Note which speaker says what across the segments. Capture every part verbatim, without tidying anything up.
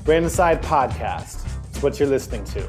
Speaker 1: Brain Inside Podcast. It's what you're listening to.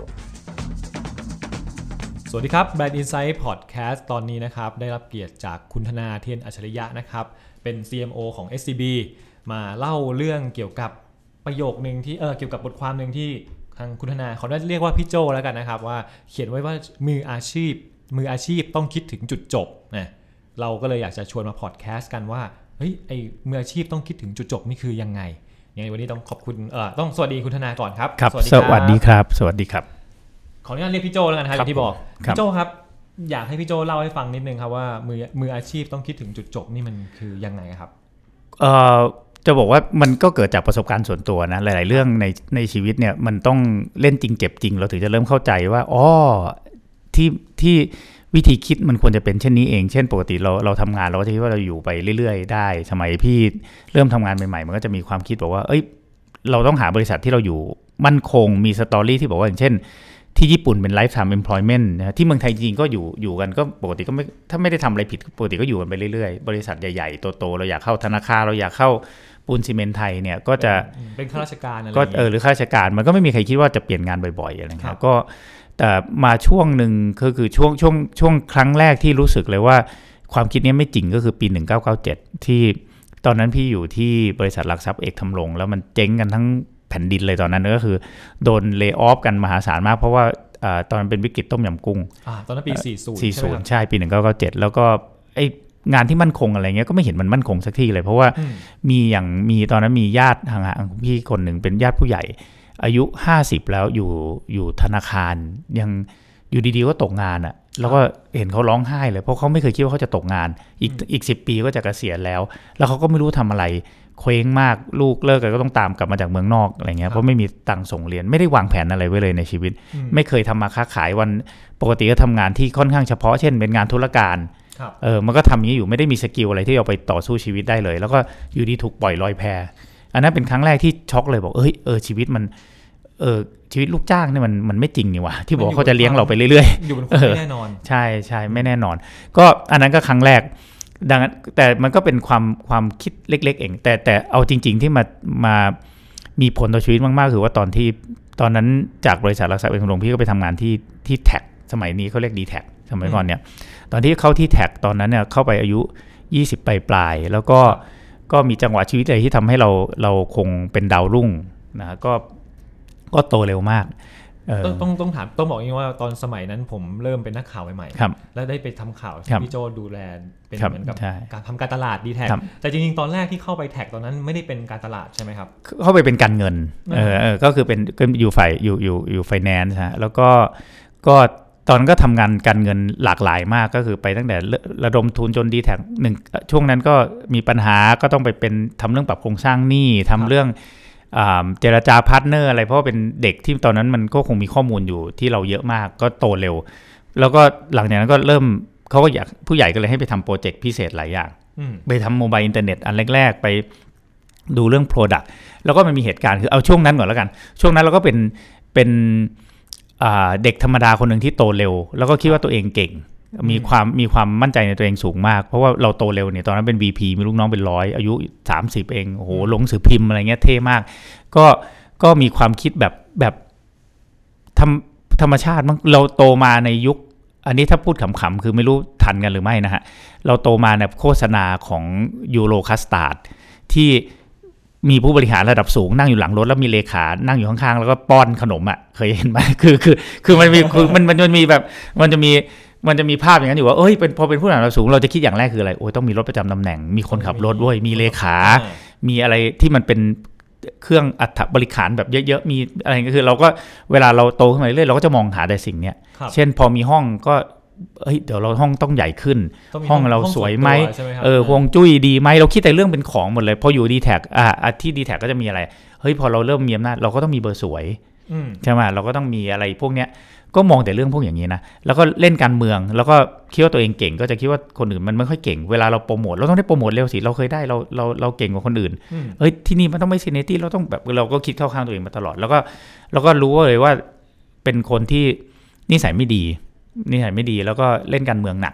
Speaker 2: สวัสดีครับ Brain Inside Podcast ตอนนี้นะครับได้รับเกียรติจากคุณธนาเทียนอัจฉริยะนะครับเป็น ซี เอ็ม โอ ของ เอส ซี บี มาเล่าเรื่องเกี่ยวกับประโยคนึงที่เออเกี่ยวกับบทความนึงที่ทางคุณธนาเขาได้เรียกว่าพี่โจแล้วกันนะครับว่าเขียนไว้ว่ามืออาชีพมืออาชีพต้องคิดถึงจุดจบนะเราก็เลยอยากจะชวนมาพอดแคสต์กันว่าเฮ้ยไอมืออาชีพต้องคิดถึงจุดจบนี่คือยังไงยังไงวันนี้ต้องขอบคุณเออต้องสวัสดีคุณธนาก่อนครับ
Speaker 3: ครับสวัสดีครับสวัสดีครับ
Speaker 2: ขออนุญาตเรียกพี่โจแล้วกันครับที่บอกพี่โจครับอยากให้พี่โจเล่าให้ฟังนิดนึงครับว่ามือมืออาชีพต้องคิดถึงจุดจบนี่มันคือยังไงครับ
Speaker 3: เอ่อจะบอกว่ามันก็เกิดจากประสบการณ์ส่วนตัวนะหลายๆเรื่องในในชีวิตเนี่ยมันต้องเล่นจริงเจ็บจริงเราถึงจะเริ่มเข้าใจว่าอ๋อที่ที่วิธีคิดมันควรจะเป็นเช่นนี้เองเช่นปกติเราเราทำงานเราก็จะคิดว่าเราอยู่ไปเรื่อยๆได้สมัยพี่เริ่มทำงานใหม่ๆมันก็จะมีความคิดบอกว่าเอ้ยเราต้องหาบริษัทที่เราอยู่มั่นคงมีสตอรี่ที่บอกว่าอย่างเช่นที่ญี่ปุ่นเป็น lifetime employment นะที่เมืองไทยจริงก็อยู่อยู่กันก็ปกติก็ไม่ถ้าไม่ได้ทำอะไรผิดปกติก็อยู่กันไปเรื่อยๆบริษัทใหญ่ๆโตๆเราอยากเข้าธนาคารเราอยากเข้าปูนซีเมนต์ไทยเนี่ยก็จะ
Speaker 2: เป็นข้าราชการอะไร
Speaker 3: ก็เออหรือข้าราชการมันก็ไม่มีใครคิดว่าจะเปลี่ยนงานบ่อยๆอะไรครับก็แต่มาช่วงนึงก็คือช่วงช่วงช่วงครั้งแรกที่รู้สึกเลยว่าความคิดนี้ไม่จริงก็คือปีหนึ่งพันเก้าร้อยเก้าสิบเจ็ดที่ตอนนั้นพี่อยู่ที่บริษัทหลักทรัพย์เอกทำรงแล้วมันเจ๊งกันทั้งแผ่นดินเลยตอนนั้นก็คือโดนเลย์ออฟกันมหาศาลมากเพราะว่าตอนนั้นเป็นวิกฤตต้มยำกุ้ง
Speaker 2: ตอนนั้นปีสี่สิบ
Speaker 3: สี่สิบใช่ปีหนึ่งพันเก้าร้อยเก้าสิบเจ็ดแล้วก็ไองานที่มั่นคงอะไรเงี้ยก็ไม่เห็นมันมั่นคงสักทีเลยเพราะว่ามีอย่างมีตอนนั้นมีญาติห่างๆของพี่คนหนึ่งเป็นญาติผู้ใหญ่อายุห้าสิบแล้วอยู่อยู่ธนาคารยังอยู่ดีๆก็ตกงานอ่ะแล้วก็เห็นเขาร้องไห้เลยเพราะเขาไม่เคยคิดว่าเขาจะตกงานอีกอีกสิบปีก็จะเกษียณแล้วแล้วเขาก็ไม่รู้ทำอะไรเคว้งมากลูกเลิกกันก็ต้องตามกลับมาจากเมืองนอกอะไรเงี้ยเพราะไม่มีตังค์ส่งเรียนไม่ได้วางแผนอะไรไว้เลยในชีวิตไม่เคยทำมาค้าขายวันปกติก็ทำงานที่ค่อนข้างเฉพาะเช่นเป็นงานธุรการเออมันก็ทำนี้อยู่ไม่ได้มีสกิลอะไรที่เอาไปต่อสู้ชีวิตได้เลยแล้วก็อยู่ดีถูกปล่อยลอยแพอันนั้นเป็นครั้งแรกที่ช็อกเลยบอกเอ้ยเออชีวิตมันเออชีวิตลูกจ้างเนี่ยมันมันไม่จริงนี่หว่าที่บอกเขาจะเลี้ยงเราไปเรื่อย
Speaker 2: ๆอยู่บนความไม่แน่นอน
Speaker 3: ใช่ใช่ไม่แน่นอนก็อันนั้นก็ครั้งแรกดังนั้นแต่มันก็เป็นความความคิดเล็กๆเองแต่แต่เอาจริงๆที่มามามีผลต่อชีวิตมากๆคือว่าตอนที่ตอนนั้นจากบริษัทหลักทรัพย์เอกทำรงพี่ก็ไปทำงานที่ที่แท็กสมัยนี้เขาเรียก ดี แท็ก สมัยก่อนเนี่ยตอนที่เข้าที่แท็กตอนนั้นเนี่ยเข้าไปอายุยี่สิบปลายๆแล้วก็ก็มีจังหวะชีวิตอะไรที่ทำให้เราเราคงเป็นดาวรุ่งนะก็ก็โตเร็วมาก
Speaker 2: ต้องต้องต้องถามต้องบอกอย่างนี้ว่าตอนสมัยนั้นผมเริ่มเป็นนักข่าวใหม่ๆแล้วได้ไปทำข่าวที่พี่โจดูแลเป็นเหมือนกับการทำการตลาดดีแท็กแต่จริงๆตอนแรกที่เข้าไปแท็กตอนนั้นไม่ได้เป็นการตลาดใช่ไหมครับ
Speaker 3: เข้าไปเป็นการเงินเออเออก็คือเป็นอยู่ฝ่ายอยู่อยู่อยู่ไฟแนนซ์ฮะแล้วก็ก็ตอนนั้นก็ทำงานการเงินหลากหลายมากก็คือไปตั้งแต่ระดมทุนจนดีแท็กหนึ่งช่วงนั้นก็มีปัญหาก็ต้องไปเป็นทำเรื่องปรับโครงสร้างหนี้ทำเรื่องเจรจาพาร์ทเนอร์อะไรเพราะว่าเป็นเด็กที่ตอนนั้นมันก็คงมีข้อมูลอยู่ที่เราเยอะมากก็โตเร็วแล้วก็หลังจากนั้นก็เริ่มเขาก็อยากผู้ใหญ่ก็เลยให้ไปทำโปรเจกต์พิเศษหลายอย่างไปทำโมบายอินเทอร์เน็ตอันแรกๆไปดูเรื่อง Product แล้วก็มันมีเหตุการณ์คือเอาช่วงนั้นก่อนแล้วกันช่วงนั้นเราก็เป็นเป็นเด็กธรรมดาคนหนึ่งที่โตเร็วแล้วก็คิดว่าตัวเองเก่งมีความมีความมั่นใจในตัวเองสูงมากเพราะว่าเราโตเร็วเนี่ยตอนนั้นเป็น วี พี มีลูกน้องเป็นร้อยอายุสามสิบเองโอ้โหลงสือพิมพ์อะไรเงี้ยเท่มากก็ก็มีความคิดแบบแบบธรรมธรรมชาติมั้งเราโตมาในยุคอันนี้ถ้าพูดขำๆคือไม่รู้ทันกันหรือไม่นะฮะเราโตมาในโฆษณาของยูโรคัสตาร์ดที่มีผู้บริหารระดับสูงนั่งอยู่หลังรถแล้วมีเลขานั่งอยู่ข้างๆแล้วก็ป้อนขนมอ่ะเคยเห็นไหมคือคือคือมันมีคือมันมันมีแบบมันจะมีมันจะมีภาพอย่างนั้นอยู่ว่าเอ้ยเป็นพอเป็นผู้บริหารระดับสูงเราจะคิดอย่างแรกคืออะไรโอ้ยต้องมีรถประจำตำแหน่งมีคนขับรถด้วยมีเลขามีอะไรที่มันเป็นเครื่องอัฐบริขารแบบเยอะๆมีอะไรก็คือเราก็เวลาเราโตขึ้นมาเรื่อยๆเราก็จะมองหาแต่สิ่งเนี้ยเช่นพอมีห้องก็เฮ้ยเดี๋ยวเราห้องต้องใหญ่ขึ้นห้องเราสวยไหมเออฮวงจุ้ยดีไหมเราคิดแต่เรื่องเป็นของหมดเลยพออยู่ ดี แท็ก อ่ะที่ ดี แท็ก ก็จะมีอะไรเฮ้ยพอเราเริ่มมีอำนาจเราก็ต้องมีเบอร์สวยใช่ไหมเราก็ต้องมีอะไรพวกเนี้ยก็มองแต่เรื่องพวกอย่างนี้นะแล้วก็เล่นการเมืองแล้วก็คิดว่าตัวเองเก่งก็จะคิดว่าคนอื่นมันไม่ค่อยเก่งเวลาเราโปรโมทเราต้องได้โปรโมทเร็วสิเราเคยได้เราเราเราเก่งกว่าคนอื่นเฮ้ยที่นี่มันต้องไม่ซีเนตี้เราต้องแบบเราก็คิดเข้าข้างตัวเองมาตลอดแล้วก็เราก็รู้เลยว่าเป็นคนที่นิสัยไม่ดีนิสัยไม่ดีแล้วก็เล่นการเมืองหนัก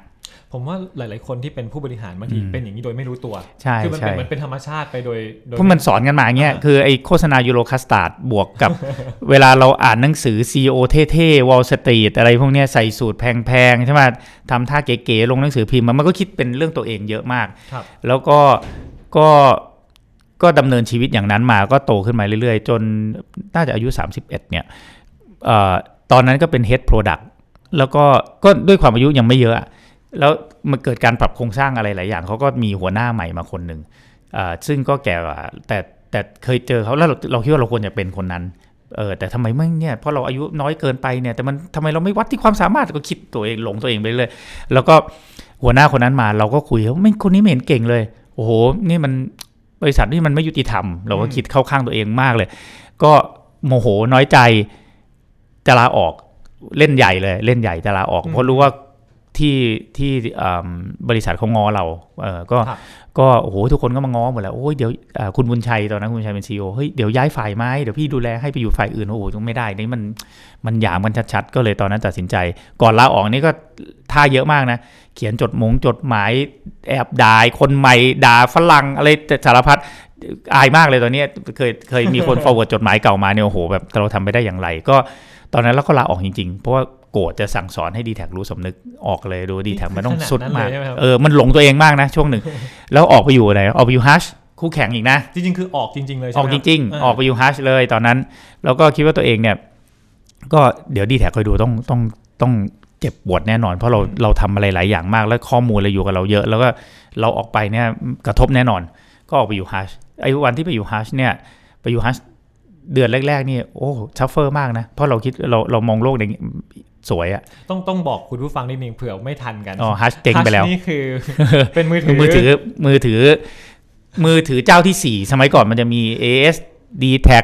Speaker 2: ผมว่าหลายๆคนที่เป็นผู้บริหารบางทีเป็นอย่างนี้โดยไม่รู้ตัว
Speaker 3: ใช่
Speaker 2: คือมันเป็นมันเป็นธรรมชาติไปโดย
Speaker 3: เพราะมันสอนกันมาอย่างเงี้ยคือไอ้โฆษณายูโรคัสตาร์ดบวกกับ เวลาเราอ่านหนังสือ ซี อี โอ เท่ๆ Wall Street อะไรพวกเนี้ยใส่สูตรแพงๆใช่ไหมทำท่าเก๋ๆลงหนังสือพิมพ์มันก็คิดเป็นเรื่องตัวเองเยอะมากแล้วก็ก็ก็ดำเนินชีวิตอย่างนั้นมาก็โตขึ้นมาเรื่อยๆจนน่าจะอายุสามสิบเอ็ดเนี่ยเอ่อตอนนั้นก็เป็น Head Product แล้วก็ก็ด้วยความอายุยังไม่เยอะแล้วมันเกิดการปรับโครงสร้างอะไรหลายอย่างเขาก็มีหัวหน้าใหม่มาคนหนึ่งอ่าซึ่งก็แก่แต่แต่เคยเจอเขาแล้วเราเราคิดว่าเราควรจะเป็นคนนั้นเออแต่ทำไมไม่เนี่ยเพราะเราอายุน้อยเกินไปเนี่ยแต่มันทำไมเราไม่วัดที่ความสามารถก็คิดตัวเองหลงตัวเองไปเรื่อยแล้วก็หัวหน้าคนนั้นมาเราก็คุยว่าไม่คนนี้ไม่เห็นเก่งเลยโอ้โหนี่มันบริษัทนี่มันไม่ยุติธรรมเราก็คิดเข้าข้างตัวเองมากเลยก็โมโหน้อยใจจะลาออกเล่นใหญ่เลยเล่นใหญ่จะลาออกเพราะรู้ว่าที่ที่บริษัทเขาง้อเราเออก็ก็โอ้โหทุกคนก็มาง้อหมดแล้วโอ้ยเดี๋ยวคุณบุญชัยตอนนั้นคุณบุญชัยเป็น ซี อี โอ เฮ้ยเดี๋ยวย้ายฝ่ายไหมเดี๋ยวพี่ดูแลให้ไปอยู่ฝ่ายอื่นโอ้โหไม่ได้นี่มันมันหยามกันชัดๆก็เลยตอนนั้นตัดสินใจก่อนลาออกนี่ก็ท่าเยอะมากนะเขียนจดหมงจดหมายแอบด่าคนใหม่ด่าฝรั่งอะไรสารพัดอายมากเลยตอนนี้เคยเคยมีคน forward จดหมายเก่ามาเนี่ยโอ้โหแบบเราทำไปได้อย่างไรก็ตอนนั้นเราก็ลาออกจริงๆเพราะว่าโกรธจะสั่งสอนให้ ดี แท็ก รู้สำนึกออกเลยดู ดี แท็ก มันต้องสุดมากเออมันหลงตัวเองมากนะช่วงหนึ่งแล้วออกไปอยู่ไหนออกไปอยู่ฮัชคู่แข่งอีกนะ
Speaker 2: จริงๆคือออกจริงๆเลยใช่ไหม
Speaker 3: ออกจริงๆออกไปอยู่ฮัชเลยตอนนั้นแล้วก็คิดว่าตัวเองเนี่ยก็เดี๋ยว ดี แท็ก คอยดูต้องต้องต้องเจ็บปวดแน่นอนเพราะเราเราทำอะไรหลายอย่างมากแล้วข้อมูลเราอยู่กับเราเยอะแล้วก็เราออกไปเนี่ยกระทบแน่นอนก็ออกไปอยู่ฮัชไอ้วันที่ไปอยู่ฮัชเนี่ยไปอยู่ฮัชเดือนแรกๆนี่โอ้ชัฟเฟอร์มากนะเพราะเราคิดเราเรามองโลกในสวยอ่ะ
Speaker 2: ต้องต้องบอกคุณผู้ฟังนิดนึงเผื่อไม่ทันกัน
Speaker 3: อ๋อฮัชเต็งไปแล้ว
Speaker 2: นี่คือเป็นมือถือ
Speaker 3: มือถือมือถือมือถือเจ้าที่สี่สมัยก่อนมันจะมี เอ เอส ดี แท็ก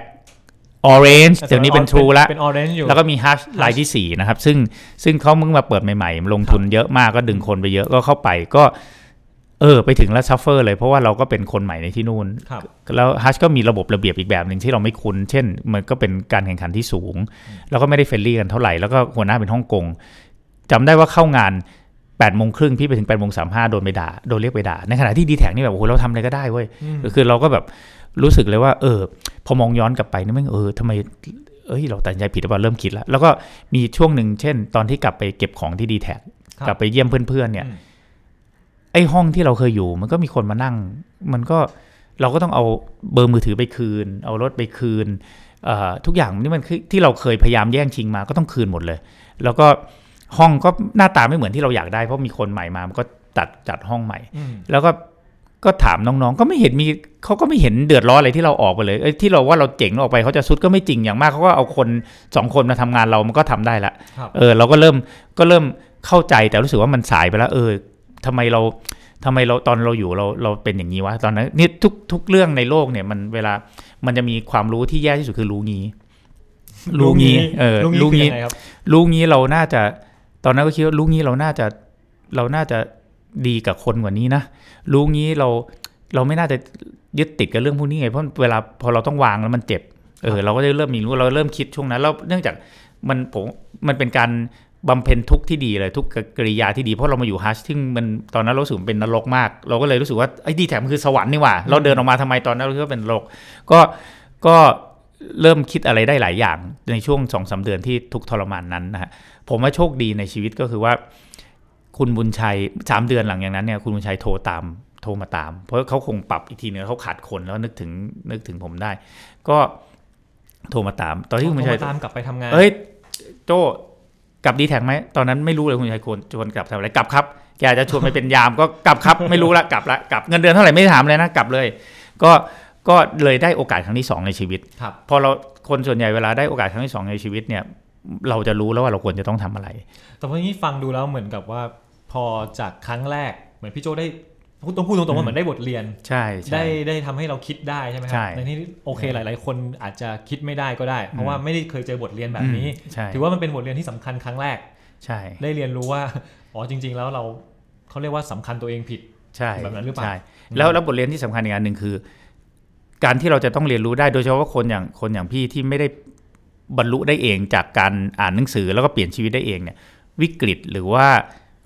Speaker 3: Orange เดี๋ยวนี้เป็น True แล้วแล้วก็มี Hush รายที่สี่นะครับซึ่งซึ่งเขาเพิ่งมาเปิดใหม่ๆลงทุนเยอะมากก็ดึงคนไปเยอะก็เข้าไปก็เออไปถึงแล้วซัฟเฟอร์เลยเพราะว่าเราก็เป็นคนใหม่ในที่นู่นแล้วฮัชก็มีระบบระเบียบอีกแบบหนึ่งที่เราไม่คุ้นเช่นมันก็เป็นการแข่งขันที่สูงแล้วก็ไม่ได้เฟรนลี่กันเท่าไหร่แล้วก็หัวหน้าเป็นฮ่องกงจำได้ว่าเข้างานแปดโมงครึ่งพี่ไปถึงแปดโมงสามสิบห้าโดนไปด่าโดนเรียกไปด่าในขณะที่ ดี แท็ก นี่แบบโอ้โหเราทำอะไรก็ได้เว้ยคือเราก็แบบรู้สึกเลยว่าเออพอมองย้อนกลับไปนี่แม่งเออทำไมเอ้ยเราตัดสินใจผิดหรือเปล่าเริ่มคิดแล้วแล้วก็มีช่วงนึงเช่นตอนที่กลับไปเก็บของที่ ดี แท็ก กลับไปเยี่ยมเพื่อนๆเนี่ยไอ้ห้องที่เราเคยอยู่มันก็มีคนมานั่งมันก็เราก็ต้องเอาเบอร์มือถือไปคืนเอารถไปคืนทุกอย่างนี่มันที่เราเคยพยายามแย่งชิงมาก็ต้องคืนหมดเลยแล้วก็ห้องก็หน้าตาไม่เหมือนที่เราอยากได้เพราะมีคนใหม่มามันก็ตัดจัดห้องใหม่แล้วก็ก็ถามน้องๆก็ไม่เห็นมีเขาก็ไม่เห็นเดือดร้อนอะไรที่เราออกไปเลยที่เราว่าเราเจ๋งออกไปเขาจะซุดก็ไม่จริงอย่างมากเขาก็เอาคนสองคนมาทำงานเรามันก็ทำได้ละเออเราก็เริ่มก็เริ่มเข้าใจแต่รู้สึกว่ามันสายไปแล้วเออทำไมเราทำไมเราตอนเราอยู่เราเราเป็นอย่างนี้วะตอนนั้นนี่ทุกทุกเรื่องในโลกเนี่ยมันเวลามันจะมีความรู้ที่แย่ที่สุดคือรู้งี้รู้งี้เออรู้งี้รู้งี้เราน่าจะตอนนั้นก็คิดว่ารู้งี้เราน่าจะเราน่าจะดีกับคนกว่านี้นะรู้งี้เราเราไม่น่าจะยึดติดกับเรื่องพวกนี้ไงเพราะเวลาพอเราต้องวางแล้วมันเจ็บเออเราก็จะเริ่มมีรู้เราเริ่มคิดช่วงนั้นแล้วเนื่องจากมันผมมันเป็นการบำเพ็ญทุกข์ที่ดีเลยทุกกริยาที่ดีเพราะเรามาอยู่ฮัชที่มันตอนนั้นเรารู้สึกเป็นนรกมากเราก็เลยรู้สึกว่าไอ้ดีแท็กมันคือสวรรค์นี่หว่าเราเดินออกมาทำไมตอนนั้นเราคิดว่าเป็นนรกก็ก็เริ่มคิดอะไรได้หลายอย่างในช่วง สองถึงสาม เดือนที่ทุกทรมานนั้นนะฮะผมว่าโชคดีในชีวิตก็คือว่าคุณบุญชัยสามเดือนหลังอย่างนั้นเนี่ยคุณบุญชัยโทรตามโทรมาตามเพราะเขาคงปรับอีกทีนึงเขาขาดคนแล้วนึกถึงนึกถึงผมได้ก็โทรมาตามตอนที่คุณบุญชัย
Speaker 2: ตามกลับไปทำงาน
Speaker 3: เอ้ยโจ้กลับดีแท็กไหมตอนนั้นไม่รู้เลยคุณชัยควรชวนกลับทำอะไรกลับครับแกจะชวนไปเป็นยามก็กลับครับไม่รู้ละกลับละกลับเงินเดือนเท่าไหร่ไม่ถามเลยนะกลับเลยก็ก็เลยได้โอกาสครั้งที่สองในชีวิตพอเราคนส่วนใหญ่เวลาได้โอกาสครั้งที่สองในชีวิตเนี่ยเราจะรู้แล้วว่าเราควรจะต้องทำอะไร
Speaker 2: แต่วันนี้ฟังดูแล้วเหมือนกับว่าพอจากครั้งแรกเหมือนพี่โจได้ต้องพูดตรงๆว่าเหมือนได้บทเรียน
Speaker 3: ใช่
Speaker 2: ได้ได้ทำให้เราคิดได้ใช่ไหมครับในที่โอเคหลายๆคนอาจจะคิดไม่ได้ก็ได้เพราะว่าไม่ได้เคยเจอบทเรียนแบบนี้ถือว่ามันเป็นบทเรียนที่สำคัญครั้งแรก
Speaker 3: ใช่
Speaker 2: ได้เรียนรู้ว่าอ๋อจริงๆแล้วเราเขาเรียกว่าสำคัญตัวเองผิด
Speaker 3: ใช่
Speaker 2: แบบนั้นหรือเปล่า
Speaker 3: แล้วแล้วบทเรียนที่สำคัญอีกอันหนึ่งคือการที่เราจะต้องเรียนรู้ได้โดยเฉพาะว่าคนอย่างคนอย่างพี่ที่ไม่ได้บรรลุได้เองจากการอ่านหนังสือแล้วก็เปลี่ยนชีวิตได้เองเนี่ยวิกฤตหรือว่า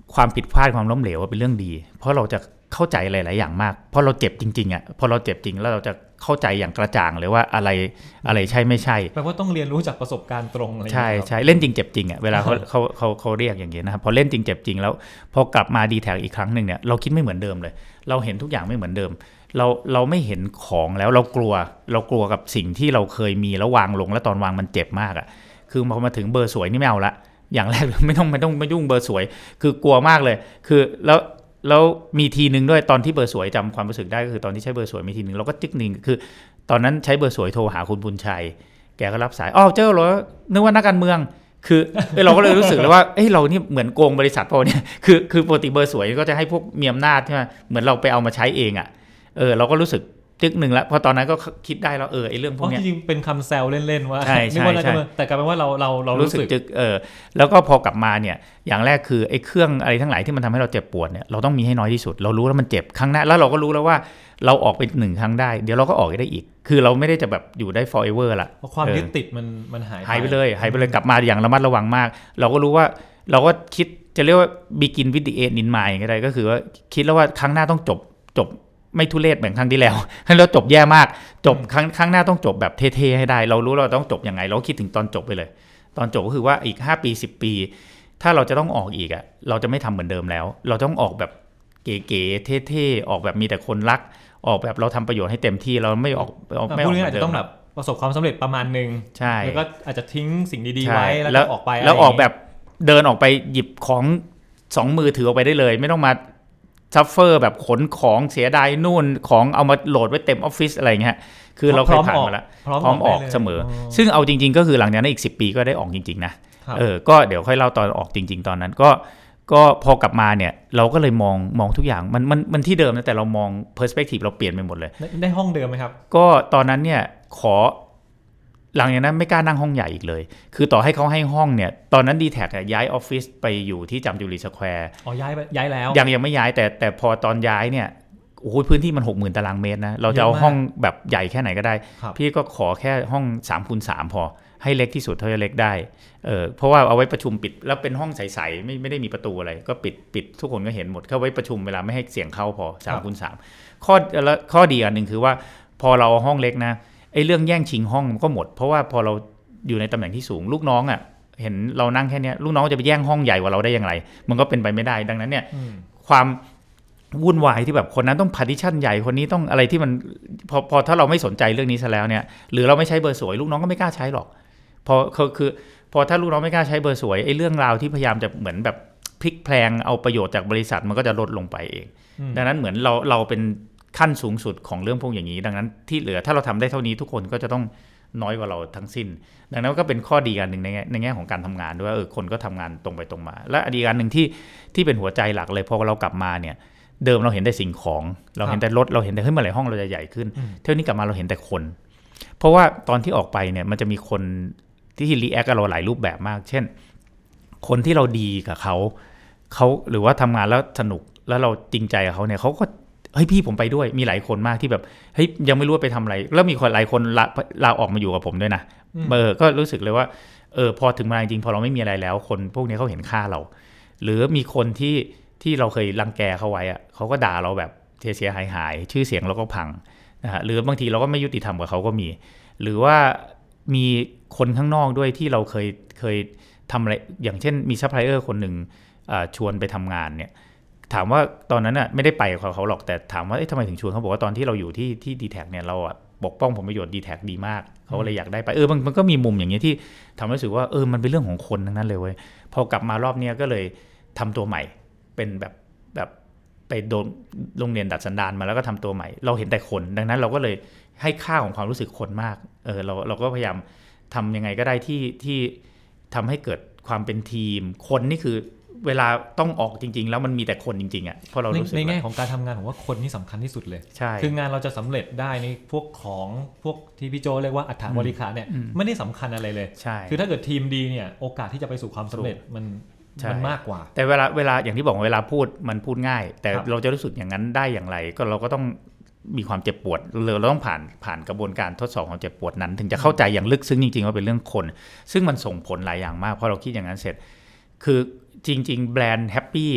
Speaker 3: ความผิดพลาดความล้มเหลวเป็นเรื่องดีเพราะเราจะเข้าใจหลายๆอย่างมากเพราะเราเจ็บจริงๆอ่ะพอเราเจ็บจริงแล้วเราจะเข้าใจอย่างกระจ่างเลยว่าอะไรอะไรใช่ไม่ใช่
Speaker 2: แปลว่าต้องเรียนรู้จากประสบการณ์ตรงอะไร
Speaker 3: ใช่ใช่เล่นจริงเจ็บจริงอ่ะเวลาเขาเขาเขาเขาเรียกอย่างเงี้ยนะครับพอเล่นจริงเจ็บจริงแล้วพอกลับมา ดี แท็ก อีกครั้งนึงเนี่ยเราคิดไม่เหมือนเดิมเลยเราเห็นทุกอย่างไม่เหมือนเดิมเราเราไม่เห็นของแล้วเรากลัวเรากลัวกับสิ่งที่เราเคยมีแล้ววางลงแล้วตอนวางมันเจ็บมากอ่ะคือพอมาถึงเบอร์สวยนี่ไม่เอาละอย่างแรกไม่ต้องไม่ต้องไม่ยุ่งเบอร์สวยคือกลัวมากเลยคือแล้วแล้วมีทีนึงด้วยตอนที่เบอร์สวยจำความรู้สึกได้ก็คือตอนที่ใช้เบอร์สวยมีทีนึงเราก็จึ๊กนึงคือตอนนั้นใช้เบอร์สวยโทรหาคุณบุญชัยแกก็รับสายอ้าวเจ้าเหรอนึกว่านักการเมืองคือเราก็เลยรู้สึกเลยว่าเอ้ยเรานี่เหมือนโกงบริษัทเปล่าเนี่ยคือคือปกติเบอร์สวยก็จะให้พวกมีอำนาจใช่ไหมเหมือนเราไปเอามาใช้เองอ่ะเออเราก็รู้สึกจึ๊กหนึ่งแล้วพอตอนนั้นก็คิดได้แล้วเออไอ้เรื่องพวกนี้
Speaker 2: จริงๆเป็นคำแซวเล่นๆว่า
Speaker 3: นึกว่านักการเมือง
Speaker 2: แต่กลายเป็นว่าเราเราเรารู้สึก
Speaker 3: จึ๊กเออแล้วก็พอกลับมาเนี่ยอย่างแรกคือไอ้เครื่องอะไรทั้งหลายที่มันทำให้เราเจ็บปวดเนี่ยเราต้องมีให้น้อยที่สุดเรารู้แล้วมันเจ็บครั้งหน้าแล้วเราก็รู้แล้วว่าเราออกไปหนึ่งครั้งได้เดี๋ยวเราก็ออกได้อีกคือเราไม่ได้จะแบบอยู่ได้ forever ละ
Speaker 2: เพราะความยึดติดมันมันหาย
Speaker 3: หายไปเลยหายไปเลยกลับมาอย่างระมัดระวังมากเราก็รู้ว่าเราก็คิดจะเรียกว่า begin with the end in mind ก็ได้ก็คือว่าคิดแล้วว่าครั้งหน้าต้องจบจบไม่ทุเรศเหมือนครั้งที่แล้วให้เราจบแย่มากจบครั้งครั้งหน้าต้องจบแบบเท่ๆให้ได้เรารู้เราต้องจบยังไงเราคิดถึงตอนจบไปเลยตอนจบก็คือว่าอีกห้าปีสิบปีถ้าเราจะต้องออกอีกอ่ะเราจะไม่ทำเหมือนเดิมแล้วเราต้องออกแบบเก๋ๆเท่ๆออกแบบมีแต่คนรักออกแบบเราทำประโยชน์ให้เต็มที่เราไม่ออก
Speaker 2: ไม่ออกอาจจะต้องแบบประสบความสำเร็จประมาณนึง
Speaker 3: ใช่
Speaker 2: แล้วก็อาจจะทิ้งสิ่งดีๆไว้แล้วก็ออกไป
Speaker 3: แล้วออกแบบเดินออกไปหยิบของสองมือถือออกไปได้เลยไม่ต้องมาซัฟเฟอร์แบบขนของเสียดายนู่นของเอามาโหลดไว้เต็มออฟฟิศอะไรเงี้ยคือเราเคยผ่านมาแล้วพร้อมออกเสมอซึ่งเอาจริงๆก็คือหลังจากนั้นอีกสิบปีก็ได้ออกจริงๆนะเออก็เดี๋ยวค่อยเล่าตอนออกจริงๆตอนนั้นก็ก็พอกลับมาเนี่ยเราก็เลยมองมองทุกอย่างมันมันมันที่เดิมนะแต่เรามองเพอร์สเปคทีฟเราเปลี่ยนไปหมดเลย
Speaker 2: ได้ห้องเดิมไหมครับ
Speaker 3: ก็ตอนนั้นเนี่ยขอหลังจากนั้นไม่กล้านั่งห้องใหญ่อีกเลยคือต่อให้เขาให้ห้องเนี่ยตอนนั้น ดี แท็ก ย้ายออฟฟิศไปอยู่ที่จามจุรีสแควร์
Speaker 2: อ๋อย้ายย้ายแล้ว
Speaker 3: ยังยังไม่ย้ายแต่แต่พอตอนย้ายเนี่ยโอ้โหพื้นที่มัน หกหมื่น ตารางเมตรนะเราจะเอาห้องแบบใหญ่แค่ไหนก็ได้พี่ก็ขอแค่ห้อง สามคูณสาม พอให้เล็กที่สุดเท่าที่เล็กได้เออเพราะว่าเอาไว้ประชุมปิดแล้วเป็นห้องใสๆไม่ไม่ได้มีประตูอะไรก็ปิดปิดทุกคนก็เห็นหมดเข้าไว้ประชุมเวลาไม่ให้เสียงเข้าพอ สามคูณสาม ข้อแล้วข้อดีอันนึงคือว่าพอเราเอาห้องเล็กนะไอ้เรื่องแย่งชิงห้องมันก็หมดเพราะว่าพอเราอยู่ในตำแหน่งที่สูงลูกน้องอ่ะเห็นเรานั่งแค่นี้ลูกน้องจะไปแย่งห้องใหญ่กว่าเราได้อย่างไรมันก็เป็นไปไม่ได้ดังนั้นเนี่ยความวุ่นวายที่แบบคนนั้นต้องพาร์ติชันใหญ่คนนี้ต้องอะไรที่มันพอพอถ้าเราไม่สนใจเรื่องนี้ซะแล้วเนี่ยหรือเราไม่ใช้เบอร์สวยลูกน้องก็ไม่กล้าใช้หรอกพอคือคือพอถ้าลูกน้องไม่กล้าใช้เบอร์สวยไอ้เรื่องราวที่พยายามจะเหมือนแบบพลิกแพลงเอาประโยชน์จากบริษัทมันก็จะลดลงไปเองดังนั้นเหมือนเราเราเป็นขั้นสูงสุดของเรื่องพวกอย่างนี้ดังนั้นที่เหลือถ้าเราทำได้เท่านี้ทุกคนก็จะต้องน้อยกว่าเราทั้งสิ้นดังนั้นก็เป็นข้อดีอันหนึ่งในในแง่ของการทำงานด้วยว่าเออคนก็ทำงานตรงไปตรงมาและอีกอันหนึ่งที่ที่เป็นหัวใจหลักเลยพอเรากลับมาเนี่ยเดิมเราเห็นแต่สิ่งของเราเห็นแต่รถเราเห็นแต่เฮ้ยเมื่อไหร่ห้องเราจะใหญ่ขึ้นเท่านี้กลับมาเราเห็นแต่คนเพราะว่าตอนที่ออกไปเนี่ยมันจะมีคนที่รีแอคกับเราหลายรูปแบบมากเช่นคนที่เราดีกับเขาเขาหรือว่าทำงานแล้วสนุกแล้วเราจริงใจกับเขาเนี่ยเขาก็เฮ้ยพี่ผมไปด้วยมีหลายคนมากที่แบบเฮ้ยยังไม่รู้ว่าไปทำอะไรแล้วมีคนหลายคนลาลาออกมาอยู่กับผมด้วยนะเออก็รู้สึกเลยว่าเออพอถึงมาจริงพอเราไม่มีอะไรแล้วคนพวกนี้เขาเห็นค่าเราหรือมีคนที่ที่เราเคยรังแกเขาไว้อะเขาก็ด่าเราแบบเสียหายหายชื่อเสียงเราก็พังนะฮะหรือบางทีเราก็ไม่ยุติธรรมกับเขาก็มีหรือว่ามีคนข้างนอกด้วยที่เราเคยเคยทำอะไรอย่างเช่นมีซัพพลายเออร์คนหนึ่งชวนไปทำงานเนี่ยถามว่าตอนนั้นน่ะไม่ได้ไปกับเขาหรอกแต่ถามว่าเอ๊ะทำไมถึงชวนเขาบอกว่าตอนที่เราอยู่ที่ที่ ดี แท็ก เนี่ยเราอ่ะปกป้องผลประโยชน์ ดี แท็ก ดีมากเขาเลยอยากได้ไปเออมันมันก็มีมุมอย่างเงี้ยที่ทำให้รู้สึกว่าเออมันเป็นเรื่องของคนทั้งนั้นเลยเว้ยพอกลับมารอบนี้ก็เลยทำตัวใหม่เป็นแบบแบบไปโดนโรงเรียนดัดสันดานมาแล้วก็ทำตัวใหม่เราเห็นแต่คนดังนั้นเราก็เลยให้ค่าของความรู้สึกคนมากเออเราเราก็พยายามทำยังไงก็ได้ที่ที่ทำให้เกิดความเป็นทีมคนนี่คือเวลาต้องออกจริงๆแล้วมันมีแต่คนจริงๆอ่ะเพราะเรารู้สึก
Speaker 2: ในแง่ของการทำงานผมว่าคนนี่สำคัญที่สุดเลย
Speaker 3: ใช่
Speaker 2: คืองานเราจะสำเร็จได้ในพวกของพวกที่พี่โจเรียกว่าอัฐบริขารเนี่ยไม่ได้สำคัญอะไรเลยคือถ้าเกิดทีมดีเนี่ยโอกาสที่จะไปสู่ความสำเร็จมันมันมากกว่า
Speaker 3: แต่เวลาเวลาอย่างที่บอกเวลาพูดมันพูดง่ายแต่เราจะรู้สึกอย่างนั้นได้อย่างไรก็เราก็ต้องมีความเจ็บปวดเราต้องผ่านผ่านกระบวนการทดสอบความเจ็บปวดนั้นถึงจะเข้าใจอย่างลึกซึ้งจริงๆว่าเป็นเรื่องคนซึ่งมันส่งผลหลายอย่างมากพอเราคิดอย่างนั้นเสร็จคือจริงๆแบรนด์แฮปปี้อ่ะ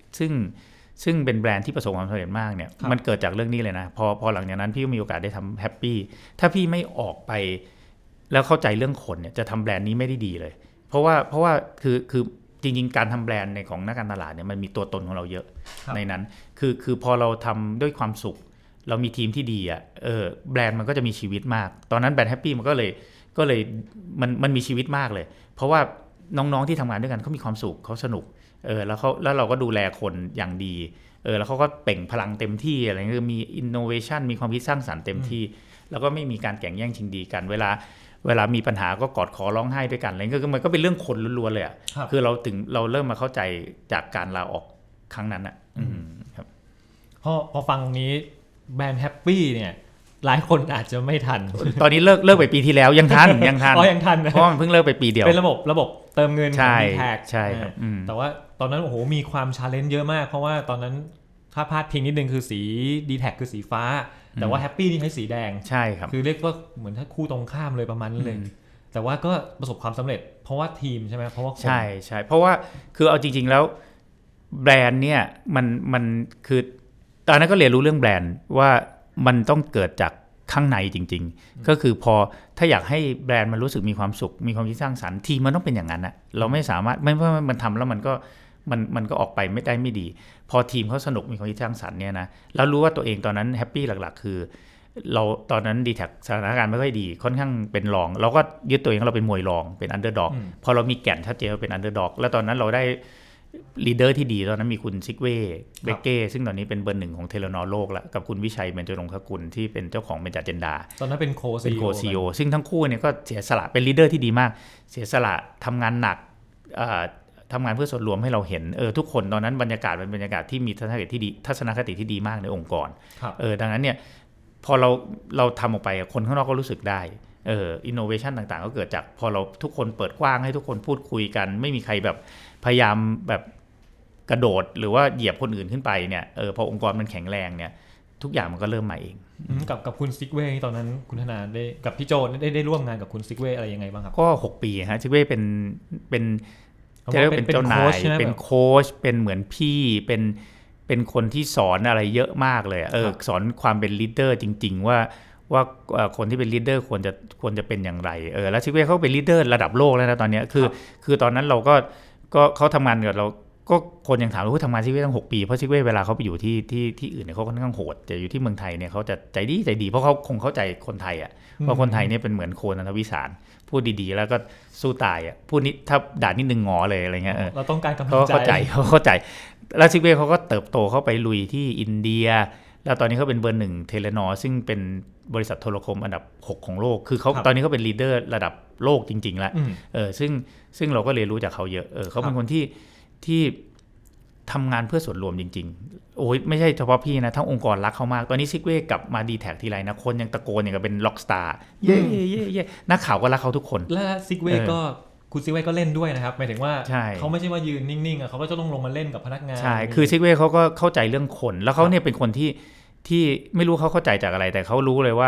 Speaker 3: ซึ่งซึ่งเป็นแบรนด์ที่ประสบความสำเร็จมากเนี่ยมันเกิดจากเรื่องนี้เลยนะพอพอหลังจากนั้นพี่ก็มีโอกาสได้ทำแฮปปี้ถ้าพี่ไม่ออกไปแล้วเข้าใจเรื่องคนเนี่ยจะทำแบรนด์นี้ไม่ได้ดีเลยเพราะว่าเพราะว่าคือคือจริงๆการทำแบรนด์ในของนักการตลาดเนี่ยมันมีตัวตนของเราเยอะในนั้นคือคือพอเราทำด้วยความสุขเรามีทีมที่ดีอ่ะเออแบรนด์มันก็จะมีชีวิตมากตอนนั้นแบรนด์แฮปปี้มันก็เลยก็เลยมันมันมีชีวิตมากเลยเพราะว่าน้องๆที่ทำงานด้วยกันเขามีความสุขเขาสนุกเออแล้วเขาแล้วเราก็ดูแลคนอย่างดีเออแล้วเขาก็เปล่งพลังเต็มที่อะไรเงี้ยมีอินโนเวชันมีความคิดสร้างสรรค์เต็มที่แล้วก็ไม่มีการแข่งแย่งชิงดีกันเวลาเวลามีปัญหาก็กอดคอร้องไห้ด้วยกันอะไรเงี้ยมันก็เป็นเรื่องคนล้วนๆเลยอ่ะคือเราถึงเราเริ่มมาเข้าใจจากการลาออกครั้งนั้นอ่ะครับ
Speaker 2: พอพอฟังนี้แบรนด์แฮปปี้เนี่ยหลายคนอาจจะไม่ทัน
Speaker 3: ตอนนี้เลิกเลิกไปปีที่แล้วยังทันยังทัน
Speaker 2: อ๋อยังทัน
Speaker 3: เพราะมันเพิ่งเลิกไปปีเดียว
Speaker 2: เป็นระบบระบบเติมเงินของ ดี แท็ก
Speaker 3: ใช่ครับ
Speaker 2: แต่ว่าตอนนั้นโอ้โหมีความชาเลนจ์เยอะมากเพราะว่าตอนนั้นถ้าพลาดพิงนิดนึงคือสี ดี แท็ก คือสีฟ้าแต่ว่าแฮปปี้นี่ใช้สีแดง
Speaker 3: ใช่ครับ
Speaker 2: คือเรียกว่าเหมือนถ้าคู่ตรงข้ามเลยประมาณนั้นเลยแต่ว่าก็ประสบความสำเร็จเพราะว่าทีมใช่ไหมเพราะว่า
Speaker 3: ใช่ใช่เพราะว่าคือเอาจริงๆแล้วแบรนด์เนี่ยมันมันคือตอนนั้นก็เรียนรู้เรื่องแบรนด์ว่ามันต้องเกิดจากข้างในจริงๆก็คือพอถ้าอยากให้แบรนด์มันรู้สึกมีความสุขมีความคิดสร้างสรรค์ทีมมันต้องเป็นอย่างนั้นนะเราไม่สามารถไม่ว่ามันทำแล้วมันก็มันมันก็ออกไปไม่ได้ไม่ดีพอทีมเขาสนุกมีความคิดสร้างสรรค์เนี่ยนะแล้วรู้ว่าตัวเองตอนนั้นแฮปปี้หลักๆคือเราตอนนั้น ดี แท็ก สถานการณ์ไม่ค่อยดีค่อนข้างเป็นรองเราก็ยึดตัวเองเราเป็นมวยรองเป็นอันเดอร์ด็อกพอเรามีแก่นชัดเจนว่าเป็นอันเดอร์ด็อกแล้วตอนนั้นเราได้ลีดเดอร์ที่ดีตอนนั้นมีคุณซิกเว่เบเก้ซึ่งตอนนี้เป็นเบอร์หนึ่งของเทเลนอร์โลกแล้วกับคุณวิชัยเบญจรงคกุลที่เป็นเจ้าของเบญจเจนดา
Speaker 2: ตอนนั้นเป็นโคซี
Speaker 3: เป็นโคซีโอซึ่งทั้งคู่เนี่ยก็เสียสละเป็นลีดเดอร์ที่ดีมากเสียสละทำงานหนักทำงานเพื่อส่วนรวมให้เราเห็นเออทุกคนตอนนั้นบรรยากาศเป็นบรรยากาศที่มีทัศนคติที่ดีทัศนคติที่ดีมากในองค์กรเออดังนั้นเนี่ยพอเราเราทำออกไปคนข้างนอกก็รู้สึกได้เอออินโนเวชันต่างๆก็เกิดจากพอเราทุกคนเปิดกว้างให้ทุกคนพูดคุยกันไม่มีใครแบบพยายามแบบกระโดดหรือว่าเหยียบคนอื่นขึ้นไปเนี่ยเออพอองค์กรมันแข็งแรงเนี่ยทุกอย่างมันก็เริ่มมาเอง
Speaker 2: กับกับคุณซิกเว่ตอนนั้นคุณธนาได้กับพี่โจได้ได้ร่วมงานกับคุณซิกเว่อะไรยังไงบ้างครับ
Speaker 3: ก็หกปีฮะซิกเว่เป็นเป็นจะเรียกเป็นเจ้านายเป็นโค้ชเป็นเหมือนพี่เป็นเป็นคนที่สอนอะไรเยอะมากเลยเออสอนความเป็นลีดเดอร์จริงๆว่าว่าคนที่เป็นลีดเดอร์ควรจะควรจะเป็นอย่างไรเออแล้วซิกเว่เขาเป็นลีดเดอร์ระดับโลกแล้วนะตอนนี้คือคือตอนนั้นเราก็ก็เขาทำงานกับเราก็คนยังถามว่าเขาทำงานซิกเว่ตั้งหกปีเพราะซิกเว่เวลาเขาไปอยู่ที่ที่ที่อื่นเนี่ยเขาค่อนข้างโหดแต่อยู่ที่เมืองไทยเนี่ยเขาจะใจดีใจดีเพราะเขาคงเข้าใจคนไทยอ่ะเพราะคนไทยเนี่ยเป็นเหมือนโคนันทวิสารพูดดีๆแล้วก็สู้ตายอ่ะพูดนิดถ้าด่านิดนึงงอเลยอะไรเงี้ย
Speaker 2: เราต้องการกำลังใจ
Speaker 3: เขาเข้าใจเขาเข้าใจแล้วซิกเว่เขาก็เติบโตเข้าไปลุยที่อินเดียแล้วตอนนี้เขาเป็นเบอร์หนึ่งเทเลนอร์ซึ่งเป็นบริษัทโทรคมอันดับหกของโลกคือเขาตอนนี้เขาเป็นลีดเดอร์ระดับโลกจริงๆแล้วเออซึ่งซึ่งเราก็เรียนรู้จากเขาเยอะเออเขาเป็นคนที่ที่ทำงานเพื่อส่วนรวมจริงๆโอ้ยไม่ใช่เฉพาะพี่นะทั้งองค์กรรักเขามากตอนนี้ซิกเว่กลับมา ดี แท็ก ทีไรนะคนยังตะโกนอย่างกับเป็นล็อกสตาร์เย่เย่เย่นักข่าวก็รักเขาทุกคน
Speaker 2: และซิกเว่ก็คุณซิกเว่ก็เล่นด้วยนะครับหมายถึงว่าเขาไม่ใช่ว่ายืนนิ่งๆอ่ะเขาก็จะต้องลงมาเล่นกับพนักงาน
Speaker 3: ใช่คือซิกเว่เขาก็เข้าใจเรื่องคนแล้วเขาเนี่ยเป็นคนที่ที่ไม่รู้เขาเข้าใจจากอะไรแต่เขารู้เลยว่า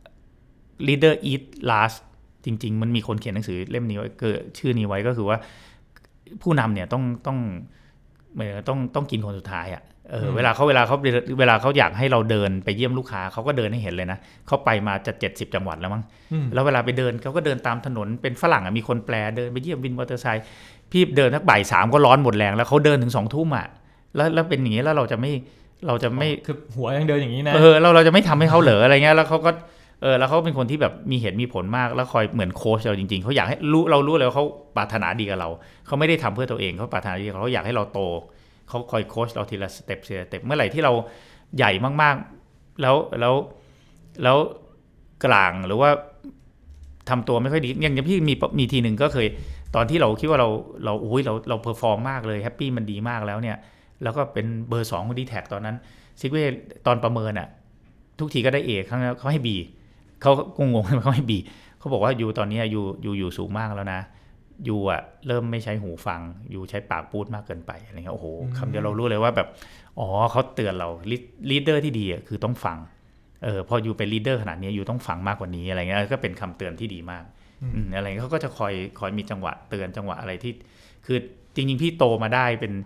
Speaker 3: leader eat last จริงๆมันมีคนเขียนหนังสือเล่มนี้ไว้เกิดชื่อนี้ไว้ก็คือว่าผู้นำเนี่ยต้องต้องต้องต้องกินคนสุดท้ายอ่ะเออเวลาเขาเวลาเขาเวลาเขาอยากให้เราเดินไปเยี่ยมลูกค้าเขาก็เดินให้เห็นเลยนะเขาไปมาจะเจ็ดสิบจังหวัดแล้วมั้งแล้วเวลาไปเดินเขาก็เดินตามถนนเป็นฝรั่งอ่ะมีคนแปลเดินไปเยี่ยมวินมอเตอร์ไซค์พี่เดินทักบ่ายสามก็ร้อนหมดแรงแล้วเขาเดินถึงสองทุ่มอ่ะแล้วแล้วเป็นอย่างนี้แล้วเราจะไม่เราจะไม่
Speaker 2: คือหัวยังเดินอย่างนี้นะ
Speaker 3: เออเราเราจะไม่ทำให้เขาเหลืออะไรเงี้ยแล้วเขาก็เออแล้วเขาเป็นคนที่แบบมีเหตุมีผลมากแล้วคอยเหมือนโค้ชเราจริงๆเขาอยากให้รู้เรารู้เลยว่าเขาปรารถนาดีกับเราเขาไม่ได้ทำเพื่อตัวเองเขาปรารถนาดีเขาอยากให้เราโตเขาคอยโค้ชเราทีละสเต็ปทีละสเต็ปเมื่อไหร่ที่เราใหญ่มากๆแล้วแล้วแล้วกลางหรือว่าทำตัวไม่ค่อยดีอย่างอย่างพี่มีมีทีหนึ่งก็เคยตอนที่เราคิดว่าเราเราโอ้ยเราเราเพอร์ฟอร์มมากเลยแฮปปี้มันดีมากแล้วเนี่ยแล้วก็เป็นเบอร์สองของ ดี แท็ก ตอนนั้นซิกเว่ตอนประเมินอ่ะทุกทีก็ได้ A ครั้งแล้วเขาให้ B เขางงๆเขาให้ B เขาบอกว่ายูตอนนี้ยูยูอยู่สูงมากแล้วนะยูอ่ะเริ่มไม่ใช้หูฟังยูใช้ปากพูดมากเกินไปอะไรเงี้ยโอ้โหคำเดียวเรารู้เลยว่าแบบอ๋อเขาเตือนเราลีดเดอร์ที่ดีอ่ะคือต้องฟังเออพอยูเป็นลีดเดอร์ขนาดนี้ยูต้องฟังมากกว่านี้อะไรเงี้ยก็เป็นคำเตือนที่ดีมากอืมอะไรเงี้ยเขาก็จะคอยคอยมีจังหวะเตือนจังหวะอะไรที่คือจริงๆพี่โตมาได้เป็น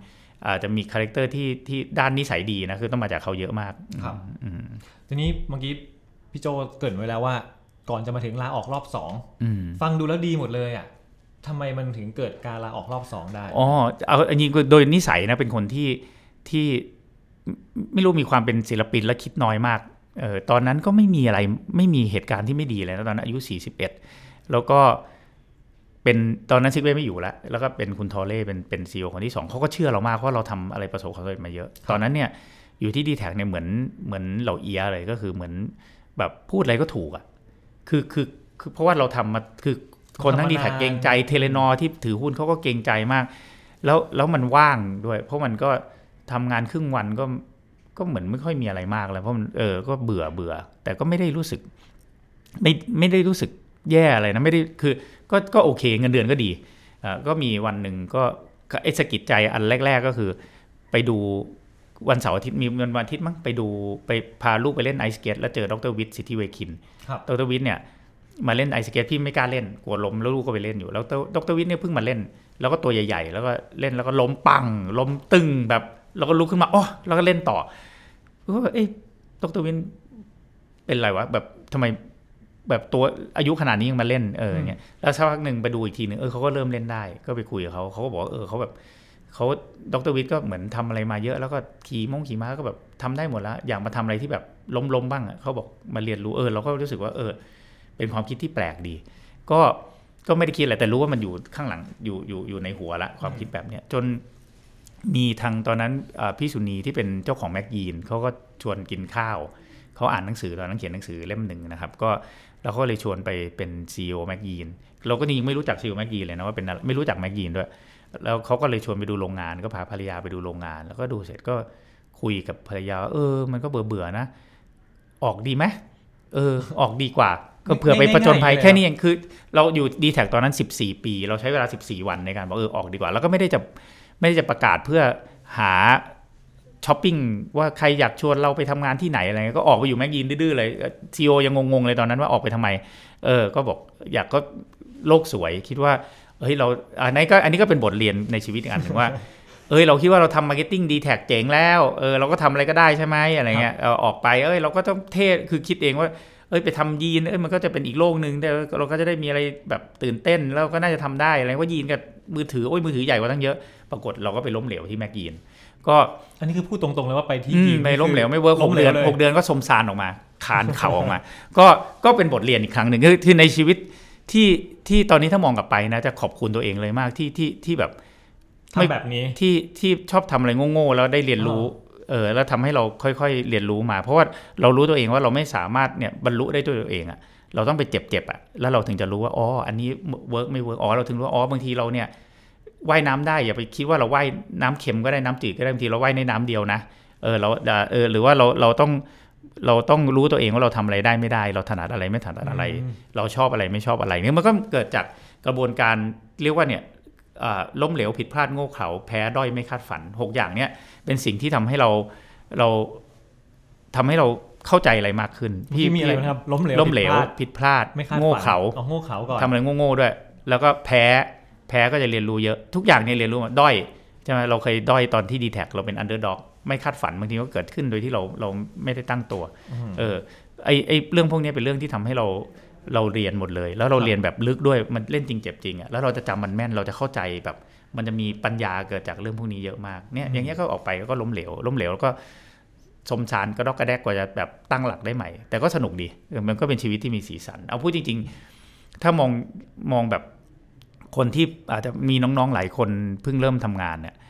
Speaker 3: อาจจะมีคาแรคเตอร์ที่ที่ด้านนิสัยดีนะคือต้องมาจากเขาเยอะมาก
Speaker 2: ครับทีนี้เมื่อกี้พี่โจเกริ่นไว้แล้วว่าก่อนจะมาถึงลาออกรอบสองฟังดูแล้วดีหมดเลยอ่ะทำไมมันถึงเกิดการลาออกรอบสองได้
Speaker 3: อ๋อเอาอันนี้โดยนิสัยนะเป็นคนที่ที่ไม่รู้มีความเป็นศิลปินและคิดน้อยมากเออตอนนั้นก็ไม่มีอะไรไม่มีเหตุการณ์ที่ไม่ดีเลยนะตอนนั้นอายุสี่สิบเอ็ดแล้วก็เป็นตอนนั้นซิกเว่ไม่อยู่แล้วแล้วก็เป็นคุณทอเล่เป็นเป็นซีอีโอคนที่สองเขาก็เชื่อเรามากเพราะเราทำอะไรประสบความสำเร็จมาเยอะตอนนั้นเนี่ยอยู่ที่ ดี แท็ก เนี่ยเหมือนเหมือนเหล่าเอียเลยก็คือเหมือนแบบพูดอะไรก็ถูกอ่ะคือคือคือเพราะว่าเราทำมาคือคนทั้ง ดี แท็ก เกรงใจเทเลนอที่ถือหุ้นเขาก็เกรงใจมากแล้วแล้วมันว่างด้วยเพราะมันก็ทำงานครึ่งวันก็ก็เหมือนไม่ค่อยมีอะไรมากแล้วเพราะมันเออก็เบื่อเบื่อแต่ก็ไม่ได้รู้สึกไม่ไม่ได้รู้สึกแย่อะไรนะไม่ได้คือก็ก็โอเคเงินเดือนก็ดีอ่าก็มีวันหนึ่งก็ไอ้สะกิดใจอันแรกๆก็คือไปดูวันเสาร์อาทิตย์มีวันวันอาทิตย์มั้งไปดูไปพาลูกไปเล่นไอสเกตแล้วเจอดร.วิทย์สิทธิเวคินดร.วิทย์เนี่ยมาเล่นไอสเกตพี่ไม่กล้าเล่นกลัวล้มแล้วลูกก็ไปเล่นอยู่แล้วดร.วิทย์เนี่ยเพิ่งมาเล่นแล้วก็ตัวใหญ่ๆแล้วก็เล่นแล้วก็ล้มปังล้มตึงแบบแล้วก็ลุกขึ้นมาอ๋อแล้วก็เล่นต่อก็เอ้ยดร.วิทย์เป็นไรวะแบบทำไมแบบตัวอายุขนาดนี้ยังมาเล่นเออเนี่ยแล้วสักพักหนึ่งไปดูอีกทีนึงเออเขาก็เริ่มเล่นได้ก็ไปคุยกับเขาเขาก็บอกเออเขาแบบเขาดร.วิทย์ก็เหมือนทำอะไรมาเยอะแล้วก็ขี่มงขี่ม้าก็แบบทำได้หมดแล้วอยากมาทำอะไรที่แบบล้มๆบ้างอ่ะเขาบอกมาเรียนรู้เออเราก็รู้สึกว่าเออเป็นความคิดที่แปลกดีก็ก็ไม่ได้คิดอะไรแต่รู้ว่ามันอยู่ข้างหลังอยู่อยู่อยู่ในหัวละความคิดแบบเนี้ยจนมีทางตอนนั้นพี่สุนีที่เป็นเจ้าของแม็กยีนเขาก็ชวนกินข้าวเขาอ่านหนังสือตอนนั้นเขียนหนังสือเล่มหนึ่งนะครับก็แล้วก็เลยชวนไปเป็น ซี อี โอ แม็กยีนเราก็ยังไม่รู้จัก ซี อี โอ แม็กยีนเลยนะว่าเป็นไม่รู้จักแม็กยีนด้วยแล้วเขาก็เลยชวนไปดูโรงงานก็พาภรรยาไปดูโรงงานแล้วก็ดูเสร็จก็คุยกับภรรยาเออมันก็เบื่อเบื่อนะออกดีไหมเออออกดีกว่าก็เผื่อไปประจนภัยแค่นี้เองคือเราอยู่ ดี แท็ก ตอนนั้นสิบสี่ปีเราใช้เวลาสิบสี่วันในการบอกเออออกดีกว่าแล้วก็ไม่ได้จะไม่ได้จะประกาศเพื่อหาช้อปปิ้งว่าใครอยากชวนเราไปทำงานที่ไหนอะไรก็ออกไปอยู่แม็กยีนดื้อๆเลย ซี อี โอ ยังงงๆเลยตอนนั้นว่าออกไปทำไมเออก็บอกอยากก็โลกสวยคิดว่าเฮ้ยเราอันนี้ก็อันนี้ก็เป็นบทเรียนในชีวิตอีกอันนึงว่าเอ้ยเราคิดว่าเราทำมาร์เก็ตติ้ง ดี แท็ก เจ๋งแล้วเออเราก็ทำอะไรก็ได้ใช่ไหมอะไรเงี้ยเอาออกไปเอ้ยเราก็ต้องเท่คือคิดเองว่าเอ้ยไปทำยีนเอ้ยมันก็จะเป็นอีกโลกนึงแต่เราก็จะได้มีอะไรแบบตื่นเต้นแล้วก็น่าจะทำได้อะไรว่ายีนกับมือถือโอ้ยมือถือใหญ่กว่าตั้งเยอะปรากฏเราก็ไปล้มเหลวที่แม็กยีนก็
Speaker 2: อันนี้คือพูดตรงๆเลยว่าไปที่ยีน
Speaker 3: ไม่ล้มเหลวไม่เวิร์กหกเดือนหกเดือนก็สมซานออกมาคานเข่าออกมาก็ก็เป็นบทเรียนอีกครั้งหนึ่งคือในชีวิตที่ที่ตอนนี้ถ้ามองกลับไปนะจะขอบคุณตัวเองเลยมากที่ที่ที่แบบ
Speaker 2: ทำแบบนี้
Speaker 3: ที่ที่ชอบทำอะไรโง่ๆแล้วได้เรียนรู้เออแล้วทำให้เราค่อยๆเรียนรู้มาเพราะว่าเรารู้ตัวเองว่าเราไม่สามารถเนี่ยบรรลุได้ด้วยตัวเองอ่ะเราต้องไปเจ็บๆอ่ะแล้วเราถึงจะรู้ว่าอ๋ออันนี้เวิร์กไม่เวิร์กอ๋อเราถึงรู้ว่าอ๋อบางทีเราเนี่ยว่ายน้ำได้อย่าไปคิดว่าเราว่ายน้ำเค็มก็ได้น้ำจืดก็ได้บางทีเราว่ายในน้ำเดียวนะเออเราเออหรือว่าเราเราต้องเราต้องรู้ตัวเองว่าเราทำอะไรได้ไม่ได้เราถนัดอะไรไม่ถนัดอะไรเราชอบอะไรไม่ชอบอะไรเนี่ยมันก็เกิดจากกระบวนการเรียกว่าเนี่ยล้มเหลวผิดพลาดโง่เขลาแพ้ด้อยไม่คาดฝันหกอย่างเนี่ยเป็นสิ่งที่ทำให้เราเราทำให้เราเข้าใจอะไรมากขึ้น
Speaker 2: พี่มีอะไรครับล้มเหลว
Speaker 3: ล้มเหลวผิดพลาดโง่เขลา
Speaker 2: โง่เขลาก่อน
Speaker 3: ทำอะไรโง่ๆด้วยแล้วก็แพ้แพ้ก็จะเรียนรู้เยอะทุกอย่างเนี่ยเรียนรู้ด้อยใช่ไหมเราเคยด้อยตอนที่ ดี แท็ก เราเป็น underdog ไม่คาดฝันบางทีก็เกิดขึ้นโดยที่เราเราไม่ได้ตั้งตัวเออไอไอเรื่องพวกนี้เป็นเรื่องที่ทำให้เราเราเรียนหมดเลยแล้วเราเรียนแบบลึกด้วยมันเล่นจริงเจ็บจริงอ่ะแล้วเราจะจำมันแม่นเราจะเข้าใจแบบมันจะมีปัญญาเกิดจากเรื่องพวกนี้เยอะมากเนี่ยอย่างเงี้ยก็ออกไปก็ล้มเหลวล้มเหลวแล้วก็สมสารกระดอกกระแดกกว่าจะแบบตั้งหลักได้ใหม่แต่ก็สนุกดีมันก็เป็นชีวิตที่มีสีสันเอาพูดจริงๆถ้ามองมองแบบคนที่อาจจะมีน้องๆหลายคนเพิ่งเริ่มทำงานเนี่ย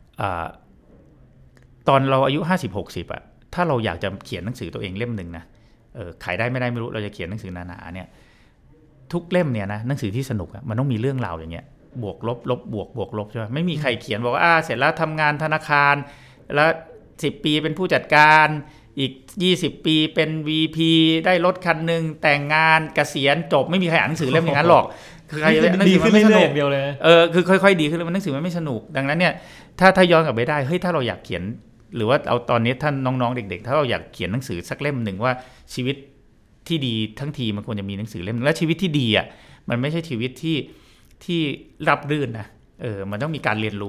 Speaker 3: ตอนเราอายุห้าสิบ หกสิบอ่ะถ้าเราอยากจะเขียนหนังสือตัวเองเล่มนึงนะเออขายได้ไม่ได้ไม่รู้เราจะเขียนหนังสือหนาๆเนี่ยทุกเล่มเนี่ยนะหนังสือที่สนุกอ่ะมันต้องมีเรื่องราวอย่างเงี้ยบวกลบลบบวกบวกลบใช่ไหมไม่มีใครเขียนบอกว่าอ่าเสร็จแล้วทำงานธนาคารแล้วสิบปีเป็นผู้จัดการอีกยี่สิบปีเป็น วี พี ได้รถคันนึงแต่งงานเกษียณจบไม่มีใครอ่านหนังสือเล่มอย่างนั้นหรอกคือใคร
Speaker 2: หนังสือมันไม่สนุกเดียวเลย
Speaker 3: เออคือค่อยๆดีขึ้นแล้วมันหนังสือมันไม่สนุกดังนั้นเนี่ยถ้าถ้าย้อนกลับไปได้เฮ้ยถ้าเราอยากเขียนหรือว่าเอาตอนนี้ท่านน้องๆเด็กๆถ้าเราอยากเขียนหนังสือสักเล่มหนึ่งว่าชีวิตที่ดีทั้งทีมันควรจะมีหนังสือเล่มและชีวิตที่ดีอ่ะมันไม่ใช่ชีวิตที่ที่รับรื่นนะเออมันต้องมีการเรียนรู้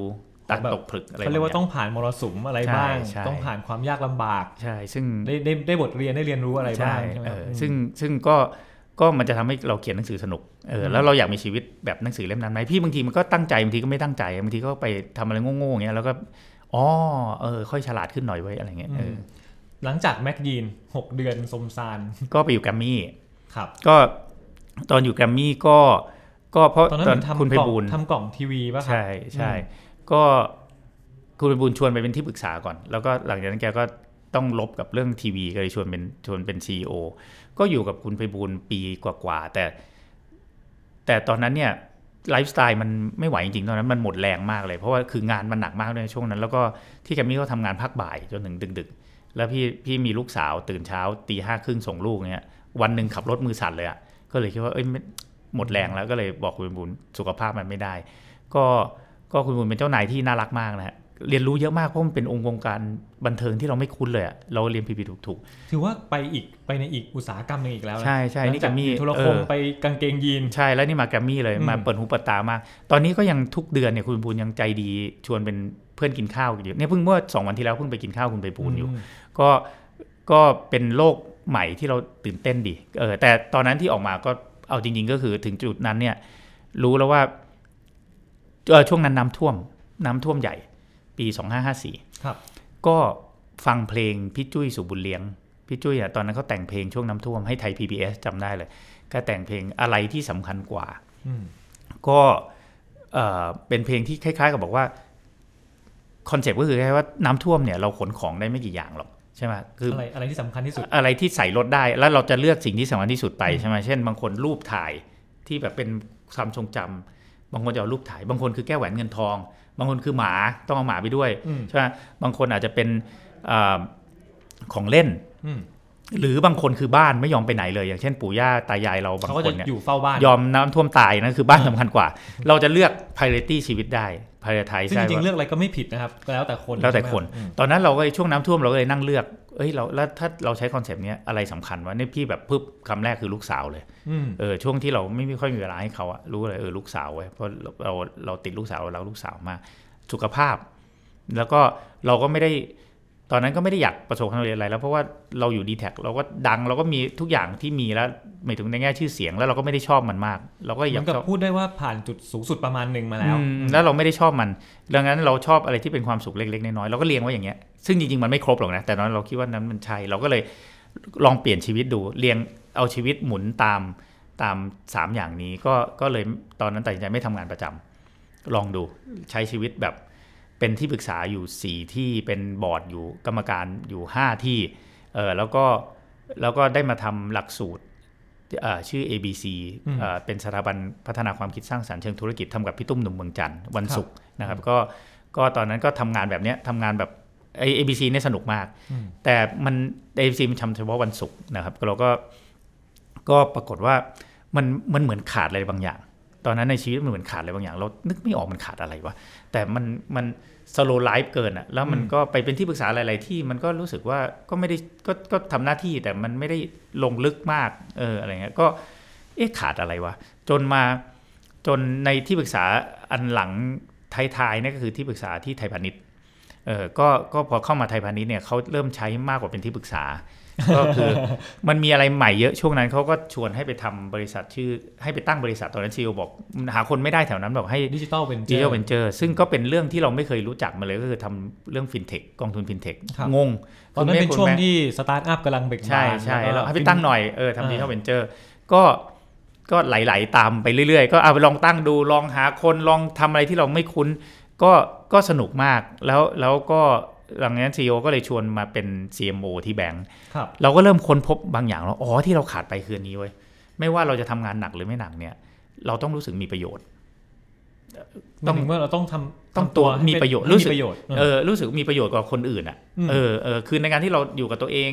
Speaker 3: ตัดตกผลึกอะไร
Speaker 2: เขาเรียกว่าต้องผ่านมรสุมอะไรบ้างต้องผ่านความยากลำบาก
Speaker 3: ใช่ซึ่ง
Speaker 2: ได้ได้ได้บทเรียนได้เรียนรู้อะไรบ้างใช่ไหม
Speaker 3: ซึ่งซึ่งก็ก็มันจะทำให้เราเขียนหนังสือสนุกเออแล้วเราอยากมีชีวิตแบบหนังสือเล่มนั้นไหมพี่บางทีมันก็ตั้งใจบางทีก็ไม่ตั้งใจบางทีก็ไปทำอะไรโง่ๆอย่างเงี้ยแล้วก็อ๋อเออค่อยฉลาดขึ้นหน่อยไว้อะไรเงี้ยเออ
Speaker 2: หลังจากแม็กยีนหกเดือนสมซาน
Speaker 3: ก็ไปอยู่แกรมมี่
Speaker 2: ครับ
Speaker 3: ก็ตอนอยู่แกรมมี่ก็ก็เพราะ
Speaker 2: ตอนนั้นคุณไพบูลย์ทำกล่องทีวีป่ะครับ
Speaker 3: ใช่ใช่ก็คุณไพบูลย์ชวนไปเป็นที่ปรึกษาก่อนแล้วก็หลังจากนั้นแกก็ต้องลบกับเรื่องทีวีก็เลยชวนเป็นชวนเป็น ซี อี โอ ก็อยู่กับคุณไพบูลย์ปีกว่าๆแต่แต่ตอนนั้นเนี่ยไลฟ์สไตล์มันไม่ไหวจริงๆตอนนั้นมันหมดแรงมากเลยเพราะว่าคืองานมันหนักมากในช่วงนั้นแล้วก็ที่แกรมมี่ก็ทำงานพักบ่ายจนถึงดึกๆแล้วพี่พี่มีลูกสาวตื่นเช้าตีห้าครึ่งส่งลูกเนี่ยวันหนึ่งขับรถมือสั่นเลยอ่ะก็เลยคิดว่าเอ้ยหมดแรงแล้วก็เลยบอกคุณบุญสุขภาพมันไม่ได้ก็ก็คุณบุญเป็นเจ้านายที่น่ารักมากนะฮะเรียนรู้เยอะมากเพราะมันเป็นองค์วงการบันเทิงที่เราไม่คุ้นเลยอะเราเรียนผิดๆถูก
Speaker 2: ๆถือว่าไปอีกไปในอีกอุตสาหกรรมนึงอีกแล้ว
Speaker 3: ใช่ใช่นี่แกรมมี่
Speaker 2: โทรคมไปกางเกงยีน
Speaker 3: ใช่แล้วนี่มาแกรมมี่เลยมาเปิดหูเปิดตามากตอนนี้ก็ยังทุกเดือนเนี่ยคุณบุญยังใจดีชวนเป็นเพื่อนกินข้าวอยู่เนี่ยเพิ่งเมื่อสองวันที่แล้วเพิ่งไปกินข้าวคุณไปปูนอยู่ก็ก็เป็นโลกใหม่ที่เราตื่นเต้นดีเออแต่ตอนนั้นที่ออกมาก็เอาจริงๆก็คือถึงจุดนั้นเนี่ยรู้แล้วว่าเออช่วงนั้นน้ำท่วมน้ำท่วมใหญ่ปีสองพันห้าร้อยห้าสิบสี่
Speaker 2: ครับ
Speaker 3: ก็ฟังเพลงพี่จุ้ยสุบุญเลี้ยงพี่จุ้ยอ่ะตอนนั้นเขาแต่งเพลงช่วงน้ำท่วมให้ไทย พี บี เอส จำได้เลยก็แต่งเพลงอะไรที่สำคัญกว่าก็เอ่อเป็นเพลงที่คล้ายๆกับบอกว่าคอนเซ็ปต์ก็คือแค่ว่าน้ำท่วมเนี่ยเราขนของได้ไม่กี่อย่างหรอกใช่ไหม
Speaker 2: คืออะไรอะไรที่สำคัญที่สุด
Speaker 3: อะไรที่ใส่รถได้แล้วเราจะเลือกสิ่งที่สำคัญที่สุดไปใช่ไหมเช่นบางคนรูปถ่ายที่แบบเป็นความทรงจำบางคนจะเอารูปถ่ายบางคนคือแก้วแหวนเงินทองบางคนคือหมาต้องเอาหมาไปด้วยใช่ไหมบางคนอาจจะเป็นของเล่นหรือบางคนคือบ้านไม่ยอมไปไหนเลยอย่างเช่นปู่ย่าตายายเราบางคนเนี่ย
Speaker 2: อยู่เฝ้าบ้าน
Speaker 3: ยอมน้ำท่วมตายนั่นคือบ้านสำคัญกว่าเราจะเลือก priority ชีวิตได้ prioritize
Speaker 2: ซึ่งจริงๆเลือกอะไรก็ไม่ผิดนะครับแล้วแต่คน
Speaker 3: แล้วแต่คนตอนนั้นเราก็ช่วงน้ำท่วมเราก็เลยนั่งเลือกเอ้ยเราแล้วถ้าเราใช้คอนเซปต์นี้อะไรสำคัญวะนี่พี่แบบปึ๊บคำแรกคือลูกสาวเลยเออช่วงที่เราไม่ค่อยมีเวลาให้เขาอะรู้เลยเออลูกสาวเว้ยเพราะเราเราติดลูกสาวเราลูกสาวมากสุขภาพแล้วก็เราก็ไม่ได้ตอนนั้นก็ไม่ได้อยากประสบความสำเร็จอะไรแล้วเพราะว่าเราอยู่ ดี แท็ก เราก็ดังเราก็มีทุกอย่างที่มีแล้วหมายถึงในแง่ชื่อเสียงแล้วเราก็ไม่ได้ชอบมันมากเราก็อยาก
Speaker 2: พูดได้ว่าผ่านจุดสูงสุดประมาณนึงมาแล้ว
Speaker 3: แล้วเราไม่ได้ชอบมันดังนั้นเราชอบอะไรที่เป็นความสุขเล็กๆน้อยๆเราก็เลี้ยงไว้อย่างเงี้ยซึ่งจริงๆมันไม่ครบหรอกนะแต่ตอนนั้นเราคิดว่านั้นมันใช่เราก็เลยลองเปลี่ยนชีวิตดูเลี้ยงเอาชีวิตหมุนตามตามสามอย่างนี้ก็ก็เลยตอนนั้นตัดสินใจไม่ทำงานประจำลองดูใช้ชีวิตแบบเป็นที่ปรึกษาอยู่สี่ที่เป็นบอร์ดอยู่กรรมการอยู่ห้าที่เออแล้วก็แล้วก็ได้มาทำหลักสูตรชื่อ เอ บี ซี เอ่อเป็นสถาบันพัฒนาความคิดสร้างสรรค์เชิงธุรกิจทำกับพี่ตุ้มหนุ่มเมืองจันทร์วันศุกร์นะครับก็ก็ตอนนั้นก็ทำงานแบบนี้ทำงานแบบไอ เอ บี ซี เนี่ยสนุกมากแต่มัน เอ บี ซี มันทำเฉพาะวันศุกร์นะครับเราก็ก็ปรากฏว่ามันมันเหมือนขาดอะไรบางอย่างตอนนั้นในชีวิตมันเหมือนขาดอะไรบางอย่างเรานึกไม่ออกมันขาดอะไรวะแต่มันมันสโลว์ไลฟ์เกินอ่ะแล้วมันก็ไปเป็นที่ปรึกษาหลายๆที่มันก็รู้สึกว่าก็ไม่ได้ก็ก็ทำหน้าที่แต่มันไม่ได้ลงลึกมากเอออะไรเงี้ยก็เอ๊ะขาดอะไรวะจนมาจนในที่ปรึกษาอันหลังท้ายๆนี่ก็คือที่ปรึกษาที่ไทยพาณิชย์เออก็ก็พอเข้ามาไทยพาณิชย์เนี่ยเขาเริ่มใช้มากกว่าเป็นที่ปรึกษาก็คือมันมีอะไรใหม่เยอะช่วงนั้นเขาก็ชวนให้ไปทำบริษัทชื่อให้ไปตั้งบริษัทตอนนั้นซี อี โอ บอกหาคนไม่ได้แถวนั้นบอกให้
Speaker 2: ดิจิทัลเวนเจอร์
Speaker 3: ดิจิทัลเวนเจอร์ซึ่งก็เป็นเรื่องที่เราไม่เคยรู้จักมาเลยก็คือทำเรื่องฟินเทคกองทุนฟินเทคงง
Speaker 2: ตอนนั้นเป็นช่วงที่สตาร์ทอัพกำลังเบ่งบาน
Speaker 3: ใช่ใช่แล้วให้ไปตั้งหน่อยเออทำดิจิทัลเวนเจอร์ก็ก็ไหลๆตามไปเรื่อยๆก็เอาไปลองตั้งดูลองหาคนลองทำอะไรที่เราไม่คุ้นก็ก็สนุกมากแล้วแล้วก็หลังจากนั้น ซี อี โอ ก็เลยชวนมาเป็น ซี เอ็ม โอ ที่แบงค์เราก็เริ่มค้นพบบางอย่างแล้วอ๋อที่เราขาดไปคืออันนี้เว้ยไม่ว่าเราจะทำงานหนักหรือไม่หนักเนี่ยเราต้องรู้สึกมีประโยชน์
Speaker 2: ต้องว่าเราต้องทำ
Speaker 3: ต้องตัวมีประโยชน์รู้สึกเออรู้สึกมีประโยชน์กว่าคนอื่นอ่ะเออเออคือในการที่เราอยู่กับตัวเอง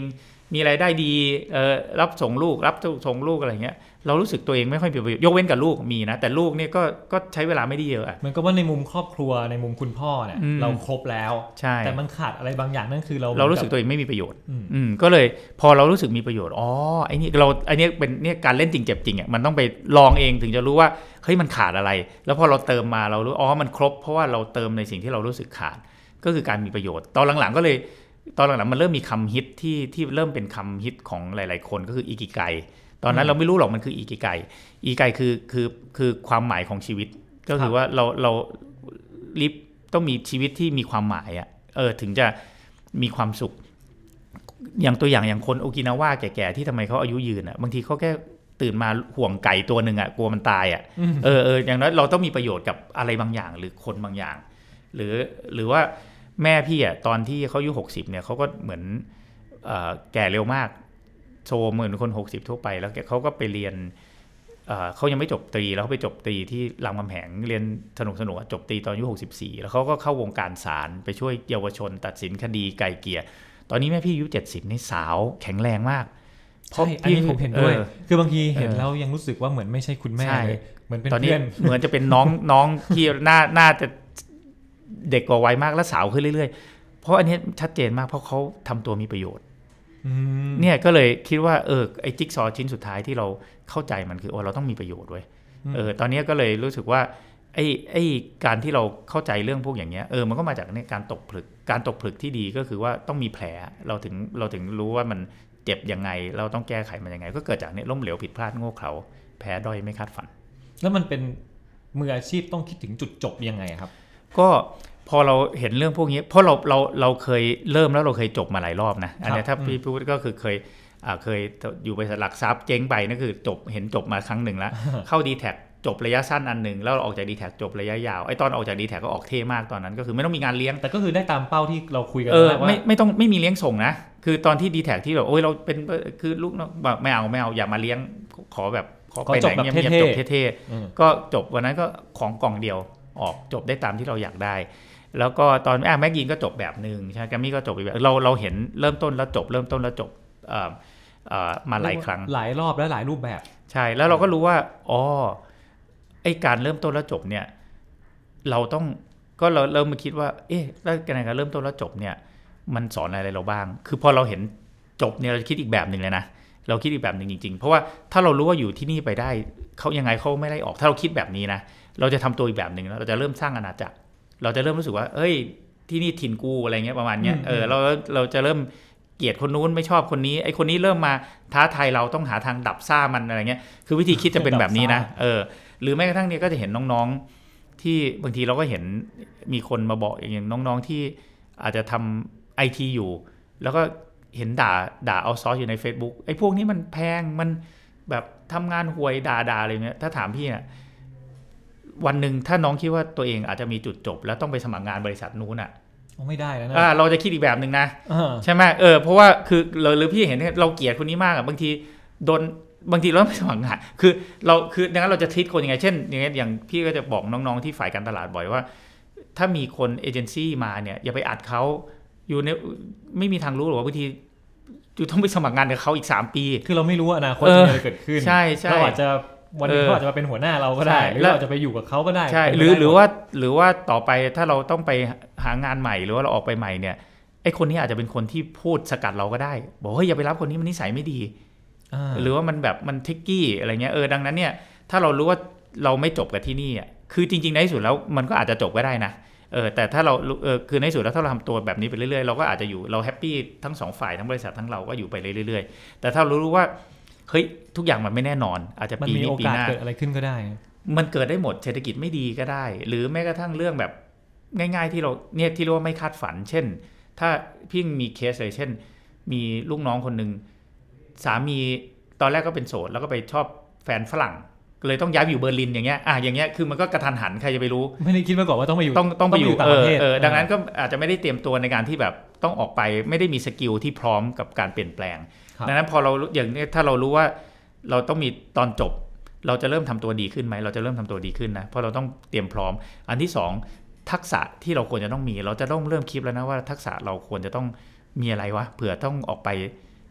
Speaker 3: มีรายได้ดีเอ่อรับส่งลูกรับส่งลูกอะไรเงี้ยเรารู้สึกตัวเองไม่ค่อยมีประโยชน์ยกเว้นกับลูกมีนะแต่ลูกนี่ก็ก็ใช้เวลาไม่ได้เยอะ
Speaker 2: มันก็ว่าในมุมครอบครัวในมุมคุณพ่อเนี่ยเราครบแล้วแต่มันขาดอะไรบางอย่างนั่นคือเรา
Speaker 3: เรารู้สึกตัวเองไม่มีประโยชน์อืมก็เลยพอเรารู้สึกมีประโยชน์อ๋อไอ้นี่เราไอ้นี่เป็นเนี่ยการเล่นจริงเจ็บจริงอ่ะมันต้องไปลองเองถึงจะรู้ว่าเฮ้ยมันขาดอะไรแล้วพอเราเติมมาเรารู้อ๋อมันครบเพราะว่าเราเติมในสิ่งที่เรารู้สึกขาดก็คือการมีประโยชน์ตอนหลังๆก็เลยตอนหลังๆมันเริ่มมีคำฮิตที่ที่เริ่มเป็นคำฮิตของหลายๆคนก็คืออิกิไกตอนนั้นเราไม่รู้หรอกมันคืออิกิไกอิกิไกคือคือคือความหมายของชีวิตก็คือว่าเราเราลิฟต้องมีชีวิตที่มีความหมายอ่ะเออถึงจะมีความสุขอย่างตัวอย่างอย่างคนโอกินาวาแก่ๆที่ทำไมเขาอายุยืนอ่ะบางทีเขาแค่ตื่นมาห่วงไก่ตัวนึงอ่ะกลัวมันตายอ่ะเออเอออย่างน้อยเราต้องมีประโยชน์กับอะไรบางอย่างหรือคนบางอย่างหรือหรือว่าแม่พี่อ่ะตอนที่เขาอายุหกสิบเนี่ยเขาก็เหมือนเอ่อแก่เร็วมากโชว์เหมือนคนหกสิบทั่วไปแล้วเขาก็ไปเรียน เอ่อเขายังไม่จบตรีแล้วเขาไปจบตรีที่รามคำแหงเรียนสนุกสนุกจบตรีตอนอายุหกสิบสี่แล้วเขาก็เข้าวงการศาลไปช่วยเยาวชนตัดสินคดีไกลเกลี่ยตอนนี้แม่พี่อายุเจ็ดสิบนี่สาวแข็งแรงมาก
Speaker 2: เพราะอันนี้ผมเห็นด้วยคือบางทีเห็นแล้วยังรู้สึกว่าเหมือนไม่ใช่คุณแม่เลยเหมือนเป็นเพื่อน
Speaker 3: เหมือนจะเป็นน้องน้องที่น่าน่าจะเด็กกว่าวัยมากและสาวขึ้นเรื่อยๆเพราะอันนี้ชัดเจนมากเพราะเขาทำตัวมีประโยชน์เนี่ยก็เลยคิดว่าเออไอ้จิ๊กซอว์ชิ้นสุดท้ายที่เราเข้าใจมันคือโอ้เราต้องมีประโยชน์ด้วยเออตอนนี้ก็เลยรู้สึกว่าไอ้ไอ้การที่เราเข้าใจเรื่องพวกอย่างเงี้ยเออมันก็มาจากเนี่ยการตกผลึกการตกผลึกที่ดีก็คือว่าต้องมีแผลเราถึงเราถึงรู้ว่ามันเจ็บยังไงเราต้องแก้ไขมันยังไงก็เกิดจากเนี่ยล้มเหลวผิดพลาดโง่เขลาแพ้ด้อยไม่คาดฝัน
Speaker 2: แล้วมันเป็นมืออาชีพต้องคิดถึงจุดจบยังไงครับ
Speaker 3: ก็พอเราเห็นเรื่องพวกนี้เพราะเราเราเราเคยเริ่มแล้วเราเคยจบมาหลายรอบนะอันนี้ถ้าพี่พูดก็คือเคยอ่าเคยอยู่บริษัทหลักทรัพย์เจ๊งไปนั่นคือจบเห็นจบมาครั้งหนึ่งแล้ว เข้า ดี แท็ก จบระยะสั้นอันหนึ่งแล้วออกจาก ดี แท็ก จบระยะยาวไอ้ตอนออกจาก ดี แท็ก ก็ออกเท่มากตอนนั้นก็คือไม่ต้องมีงานเลี้ยง
Speaker 2: แต่ก็คือได้ตามเป้าที่เราคุยกัน
Speaker 3: ว่าไม่ไม่ต้องไม่มีเลี้ยงส่งนะคือตอนที่ ดี แท็ก ที่แบบโอ้ยเราเป็นคือลูกแบบไม่เอาไม่เอาอย่ามาเลี้ยงขอแบบขอไปไหนเงียบๆจบเท่ๆก็จบวันนั้นก็ของกล่องเดียวออกจบได้ตามที่เราอยากได้แล้วก็ตอนอ่ะแม็กกินก็จบแบบนึงใช่แกมมี่ก็จบอีกแบบเราเราเห็นเริ่มต้นแล้วจบเริ่มต้นแล้วจบเอ่อเอ่อมาหลายครั้ง
Speaker 2: หลายรอบและหลายรูปแบบ
Speaker 3: ใช่แล้วเราก็รู้ว่าอ๋อไอ้การเริ่มต้นแล้วจบเนี่ยเราต้องก็เราเริ่มมาคิดว่าเอ๊ะแล้วการเริ่มต้นแล้วจบเนี่ยมันสอนอะไรเราบ้างคือพอเราเห็นจบเนี่ยเราคิดอีกแบบนึงเลยนะเราคิดอีกแบบนึงจริงๆเพราะว่าถ้าเรารู้ว่าอยู่ที่นี่ไปได้เขายังไงเขาไม่ไล่ออกถ้าเราคิดแบบนี้นะเราจะทำตัวอีกแบบนึงแล้วเราจะเริ่มสร้างอาณาจักรเราจะเริ่มรู้สึกว่าเอ้ยที่นี่ถิ่นกูอะไรเงี้ยประมาณเนี้ยเออเราเราจะเริ่มเกลียดคนนู้นไม่ชอบคนนี้ไอ้คนนี้เริ่มมาท้าทายเราต้องหาทางดับซ่ามันอะไรเงี้ยคือวิธีคิดจะเป็นแบบนี้นะเออหรือแม้กระทั่งเนี้ยก็จะเห็นน้องๆที่บางทีเราก็เห็นมีคนมาบอกอย่างน้องๆที่อาจจะทำไอทีอยู่แล้วก็เห็นด่าด่าเอาซอสอยู่ใน Facebook ไอ้พวกนี้มันแพงมันแบบทำงานห่วยด่าด่าอะไรเงี้ยถ้าถามพี่เนี่ยวันหนึ่งถ้าน้องคิดว่าตัวเองอาจจะมีจุดจบแล้วต้องไปสมัครงานบริษัทนู้นอ่ะ
Speaker 2: ไม่ได้แล้วนะ
Speaker 3: อ่าเราจะคิดอีกแบบนึงนะใช่ไหมเออเพราะว่าคือเราหรือพี่เห็นเราเกลียดคนนี้มากอ่ะบางทีโดนบางทีเราไม่สมัครงานคือเราคือดังนั้นเราจะทิทคนยังไงเช่นอย่างเงี้ยอย่างพี่ก็จะบอกน้องๆที่ฝ่ายการตลาดบ่อยว่าถ้ามีคนเอเจนซี่มาเนี่ยอย่าไปอัดเขาอยู่ในไม่มีทางรู้หรอกว่าบางทีอยู่ต้องไปสมัครงานกับเขาอีกสามปี
Speaker 2: คือเราไม่รู้ว่าอนาคตจะมีอะไรเกิดขึ้น
Speaker 3: ใช่ใช่
Speaker 2: เราอาจจะวันนี้เขาอาจจะมาเป็นหัวหน้าเราก็ได้หรือเราจะไปอยู่กับเขาก็ได้
Speaker 3: ใช่หรือหรือว่าหรือว่าต่อไปถ้าเราต้องไปหางานใหม่หรือว่าเราออกไปใหม่เนี่ยไอ้คนนี้อาจจะเป็นคนที่พูดสกัดเราก็ได้บอกเฮ้ยอย่าไปรับคนนี้มันนิสัยไม่ดีหรือว่ามันแบบมันทิกกี้อะไรเงี้ยเออดังนั้นเนี่ยถ้าเรารู้ว่าเราไม่จบกับที่นี่อ่ะคือจริงๆในที่สุดแล้วมันก็อาจจะจบก็ได้นะเออแต่ถ้าเราเออคือในที่สุดแล้วถ้าเราทำตัวแบบนี้ไปเรื่อยๆเราก็อาจจะอยู่เราแฮปปี้ทั้งสองฝ่ายทั้งบริษัททั้งเราก็อยู่ไปเรื่อยๆแต่ถ้าเรารู้ว่าเฮ้ยทุกอย่างมันไม่แน่นอนอาจจะปีนี้ปีหน้า
Speaker 2: เกิดอะไรขึ้นก็ได้
Speaker 3: มันเกิดได้หมดเศรษฐกิจไม่ดีก็ได้หรือแม้กระทั่งเรื่องแบบง่ายๆที่เราเนี่ยที่เรียกว่าไม่คาดฝันเช่นถ้าพี่มีเคสเลยเช่นมีลูกน้องคนนึงสามีตอนแรกก็เป็นโสดแล้วก็ไปชอบแฟนฝรั่งเลยต้องย้ายไปอยู่เบอร์ลินอย่างเงี้ยอ่ะอย่างเงี้ยคือมันก็กระทันหันใครจะไปรู้
Speaker 2: ไม่ได้คิดมาก่อนว่าต้องไปอยู่
Speaker 3: ต้องต้องไปอยู่ต่างประเทศเออดังนั้นก็อาจจะไม่ได้เตรียมตัวในการที่แบบต้องออกไปไม่ได้มีสกิลที่พร้อมกับการเปลี่ยนแปลงดังนั้นพอเราอย่างนี้ถ้าเรารู้ว่าเราต้องมีตอนจบเราจะเริ่มทำตัวดีขึ้นไหมเราจะเริ่มทำตัวดีขึ้นนะเพราะเราต้องเตรียมพร้อมอันที่สองทักษะที่เราควรจะต้องมีเราจะต้องเริ่มคิดแล้วนะว่าทักษะเราควรจะต้องมีอะไรวะเผื่อต้องออกไป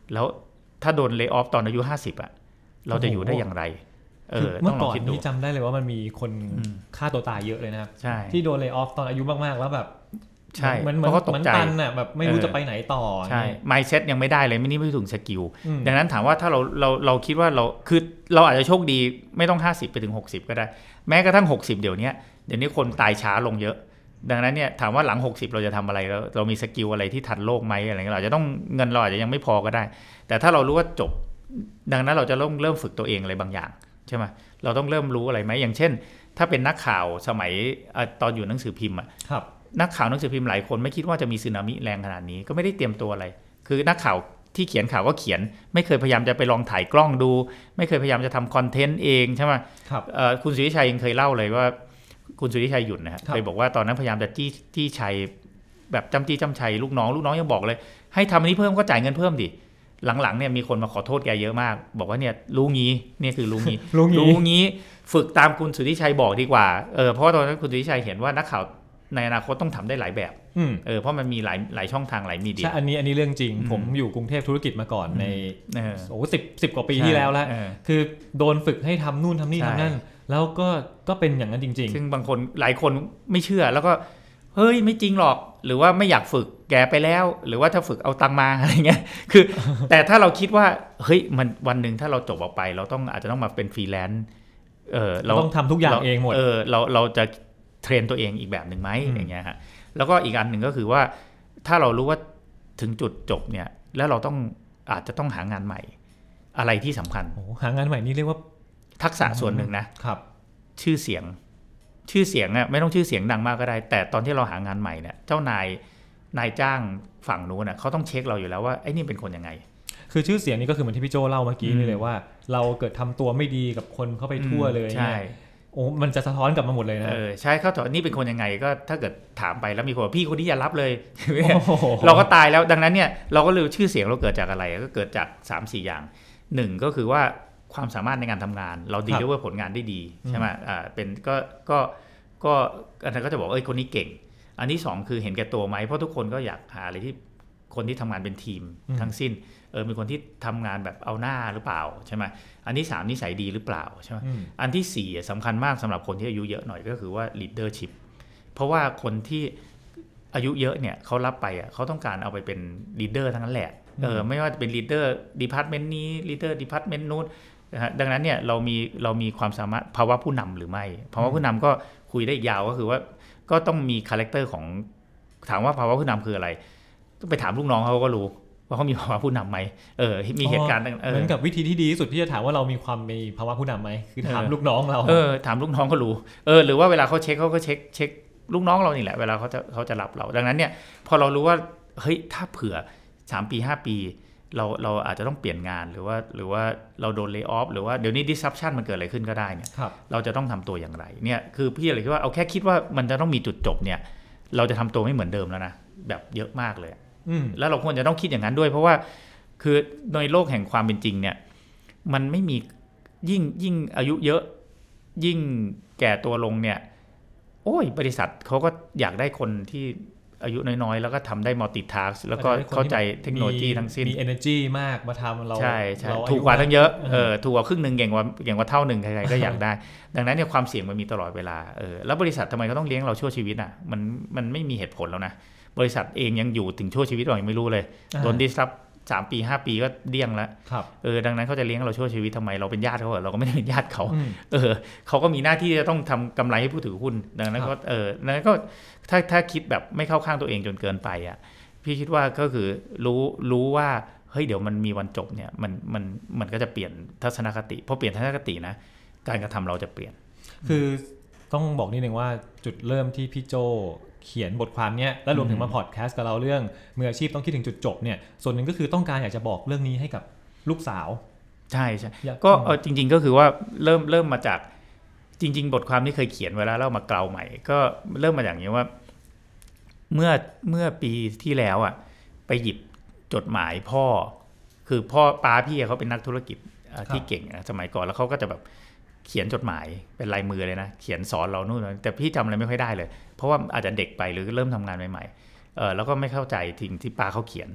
Speaker 3: แล้วถ้าโดนเลย์ออฟตอนอายุห้าสิบอ่ะเราจะอยู่ได้อย่างไรเออ
Speaker 2: เมื่อก่อนนี่จำได้เลยว่ามันมีคนฆ่าตัวตายเยอะเลยนะครับที่โดนเลย์ออฟตอนอายุมากๆแล้วแบบ
Speaker 3: ใช่
Speaker 2: เหมือนเหมือนเหมือนตันอ่ะแบบไม่รู้จะไปไหนต่อ
Speaker 3: ใช่ mindset ยังไม่ได้เลยไม่นี่ไม่ถึงสกิลดังนั้นถามว่าถ้าเราเราเราคิดว่าเราคือเราอาจจะโชคดีไม่ต้องห้าสิบไปถึงหกสิบก็ได้แม้กระทั่งหกสิบเดี๋ยวนี้เดี๋ยวนี้คนตายช้าลงเยอะดังนั้นเนี่ยถามว่าหลังหกสิบเราจะทำอะไรเราเรามีสกิลอะไรที่ทันโลกไหมอะไรเงี้ยเราจะต้องเงินเราอาจจะยังไม่พอก็ได้แต่ถ้าเรารู้ว่าจบดังนั้นเราจะเริ่มเริ่มฝึกตัวเองอะไรบางอย่างใช่ไหมเราต้องเริ่มรู้อะไรไหมอย่างเช่นถ้าเป็นนักข่าวสมัยตอนอยู่หนังสือพิมพ์อ่ะนักข่าวหนังสือพิมพ์หลายคนไม่คิดว่าจะมีสึนามิแรงขนาดนี้ก็ไม่ได้เตรียมตัวอะไรคือนักข่าวที่เขียนข่าวก็เขียนไม่เคยพยายามจะไปลองถ่ายกล้องดูไม่เคยพยายามจะทำคอนเทนต์เองใช่ไหมครับคุณสุริชัยยังเคยเล่าเลยว่าคุณสุริชัยหยุ่นนะฮะเคยบอกว่าตอนนั้นพยายามจะจี้จี้ชัยแบบจำจี้จำชัยลูกน้องลูกน้องยังบอกเลยให้ทำอันนี้เพิ่มก็จ่ายเงินเพิ่มดิหลังๆเนี่ยมีคนมาขอโทษแกเยอะมากบอกว่าเนี่ยรู้งี้เนี่ยคือรู้งี้ รู้งี้ฝึกตามคุณสุริชัยบอกดีกว่าเออเพราะตอนนั้นคุณสุริชัยเห็นว่านักข่าวในอนาคตต้องทำได้หลายแบบเออเพราะมันมีหลายหลายช่องทางหลายมีเดีย
Speaker 2: ใช่อันนี้อันนี้เรื่องจริงผมอยู่กรุงเทพธุรกิจมาก่อนในโอ้สิบสิบกว่าปีที่แล้วแล้วคือโดนฝึกให้ทำนู่นทำนี่ทำนั่นแล้วก็ก็เป็นอย่างนั้นจริงๆ
Speaker 3: ซึ่งบางคนหลายคนไม่เชื่อแล้วก็เฮ้ยไม่จริงหรอกหรือว่าไม่อยากฝึกแกไปแล้วหรือว่าถ้าฝึกเอาตังมาอะไรเงี้ยคือแต่ถ้าเราคิดว่าเฮ้ยมันวันนึงถ้าเราจบออกไปเราต้องอาจจะต้องมาเป็นฟรีแลนซ์เออเรา
Speaker 2: ต้องทำทุกอย่างเองหมด
Speaker 3: เออเราเราจะเทรนตัวเองอีกแบบหนึ่งไหมอย่างเงี้ยฮะแล้วก็อีกอันหนึ่งก็คือว่าถ้าเรารู้ว่าถึงจุดจบเนี่ยแล้วเราต้องอาจจะต้องหางานใหม่อะไรที่สำคัญ
Speaker 2: โอ้หางานใหม่นี่เรียกว่า
Speaker 3: ทักษะส่วนหนึ่งนะครับชื่อเสียงชื่อเสียงอ่ะไม่ต้องชื่อเสียงดังมากก็ได้แต่ตอนที่เราหางานใหม่เนี่ยเจ้านายนายจ้างฝั่งนู้นน่ะเขาต้องเช็คเราอยู่แล้วว่าไอ้นี่เป็นคนยังไง
Speaker 2: คือชื่อเสียงนี่ก็คือเหมือนที่พี่โจเล่าเมื่อกี้นี่เลยว่าเราเกิดทำตัวไม่ดีกับคนเข้าไปทั่วเลย
Speaker 3: ใช่
Speaker 2: โอ้มันจะสะท้อนกลับมาหมดเลยนะ
Speaker 3: เออใช่เขาถามนี่เป็นคนยังไงก็ถ้าเกิดถามไปแล้วมีคนพี่คนนี้อย่ารับเลย เราก็ตายแล้วดังนั้นเนี่ยเราก็เลยชื่อเสียงเราเกิดจากอะไรก็เกิดจาก สามสี่ อย่างหนึ่งก็คือว่าความสามารถในการทำงานเราดีด้วยผลงานได้ดีใช่ไหมอ่าเป็นก็ก็ก็อันนั้นก็จะบอกเอ้ยคนนี้เก่งอันที่สองคือเห็นแก่ตัวไหมเพราะทุกคนก็อยากหาอะไรที่คนที่ทำงานเป็นทีมทั้งสิ้นเออมีคนที่ทำงานแบบเอาหน้าหรือเปล่าใช่ไหมอันที่สามนิสัยดีหรือเปล่าใช่ไหมอันที่สี่สำคัญมากสำหรับคนที่อายุเยอะหน่อยก็คือว่า leadership เพราะว่าคนที่อายุเยอะเนี่ยเขารับไปอ่ะเขาต้องการเอาไปเป็น leader ทั้งนั้นแหละเออไม่ว่าจะเป็น leader department นี้ leader department นู้นนะฮะดังนั้นเนี่ยเรามีเรามีความสามารถภาวะผู้นำหรือไม่ภาวะผู้นำก็คุยได้ยาวก็คือว่าก็ต้องมีคาแรคเตอร์ของถามว่าภาวะผู้นำคืออะไรต้องไปถามลูกน้องเขาก็รู้ว่าเขามีภาวะผู้นำไหมเออมีเหตุการณ์
Speaker 2: เหมือนกับวิธีที่ดีที่สุดที่จะถามว่าเรามีความมีภาวะผู้นำไหมคือถามลูกน้องเรา
Speaker 3: เออถามลูกน้องเขารู้เออหรือว่าเวลาเขาเช็คเขาก็เช็คเช็คลูกน้องเรานี่แหละเวลาเขาจะเขาจะรับเราดังนั้นเนี่ยพอเรารู้ว่าเฮ้ยถ้าเผื่อสามปีห้าปีเราเราอาจจะต้องเปลี่ยนงานหรือว่าหรือว่าเราโดนเลย์ออฟหรือว่าเดี๋ยวนี้ disruption มันเกิดอะไรขึ้นก็ได้เนี่ยเราจะต้องทำตัวอย่างไรเนี่ยคือพี่เลยคิดว่าเอาแค่คิดว่ามันจะต้องมีจุดจบเนี่ยเราจะทำตัวไม่เหมือนเดิมแล้วนะแบบเยอะมากเลยแล้วเราควรจะต้องคิดอย่างนั้นด้วยเพราะว่าคือในโลกแห่งความเป็นจริงเนี่ยมันไม่มียิ่งยิ่งอายุเยอะยิ่งแก่ตัวลงเนี่ยโอ้ยบริษัทเขาก็อยากได้คนที่อายุน้อยๆแล้วก็ทำได้ multitask แล้วก็เข้าใจเทคโนโลยีทั้งสิ้น
Speaker 2: มี energy มากมาทำเรา
Speaker 3: ใช่ใช่ถูกกว่าตั้งเยอะเออถูกกว่าครึ่งนึงเก่งกว่าเก่งกว่าเท่านึงใครๆก็อยากได้ดังนั้นเนี่ยความเสี่ยงมันมีตลอดเวลาเออแล้วบริษัททำไมก็ต้องเลี้ยงเราชั่วชีวิตอ่ะมันมันไม่มีเหตุผลแล้วนะบริษัทเองยังอยู่ถึงชั่วชีวิตเรายังไม่รู้เลยโดน disrupt สามปีห้าปีก็เดี้ยงแล้วเออดังนั้นเขาจะเลี้ยงเราชั่วชีวิตทำไมเราเป็นญาติเขาเหรอเราก็ไม่ได้เป็นญาติเขาเออเขาก็มีหน้าที่จะต้องทำกำไรให้ผู้ถือหุ้นดังนั้นก็เออดังนั้นก็ถ้าถ้าคิดแบบไม่เข้าข้างตัวเองจนเกินไปอ่ะพี่คิดว่าก็คือรู้รู้ว่าเฮ้ยเดี๋ยวมันมีวันจบเนี่ยมันมันมันก็จะเปลี่ยนทัศนคติพอเปลี่ยนทัศนคตินะการกระทำเราจะเปลี่ยน
Speaker 2: คือต้องบอกนิดนึงว่าจุดเริ่มที่พี่โจเขียนบทความเนี้ยและรวมถึงมาพอดแคสต์กับเราเรื่องมืออาชีพต้องคิดถึงจุดจบเนี่ยส่วนหนึ่งก็คือต้องการอยากจะบอกเรื่องนี้ให้กับลูกสาว
Speaker 3: ใช่ใช่ก็เออจริงๆก็คือว่าเริ่มเริ่มมาจากจริงๆบทความที่เคยเขียนไว้แล้วแล้วมาเกลาใหม่ก็เริ่มมาอย่างนี้ว่าเมื่อเมื่อปีที่แล้วอ่ะไปหยิบจดหมายพ่อคือพ่อป้าพี่เขาเป็นนักธุรกิจที่เก่งสมัยก่อนแล้วเขาก็จะแบบเขียนจดหมายเป็นลายมือเลยนะเขียนสอนเรานู่นแต่พี่จำอะไรไม่ค่อยได้เลยเพราะว่าอาจจะเด็กไปหรือเริ่มทำงานใหม่ๆเออแล้วก็ไม่เข้าใจทิ้งที่ป้าเขาเขียน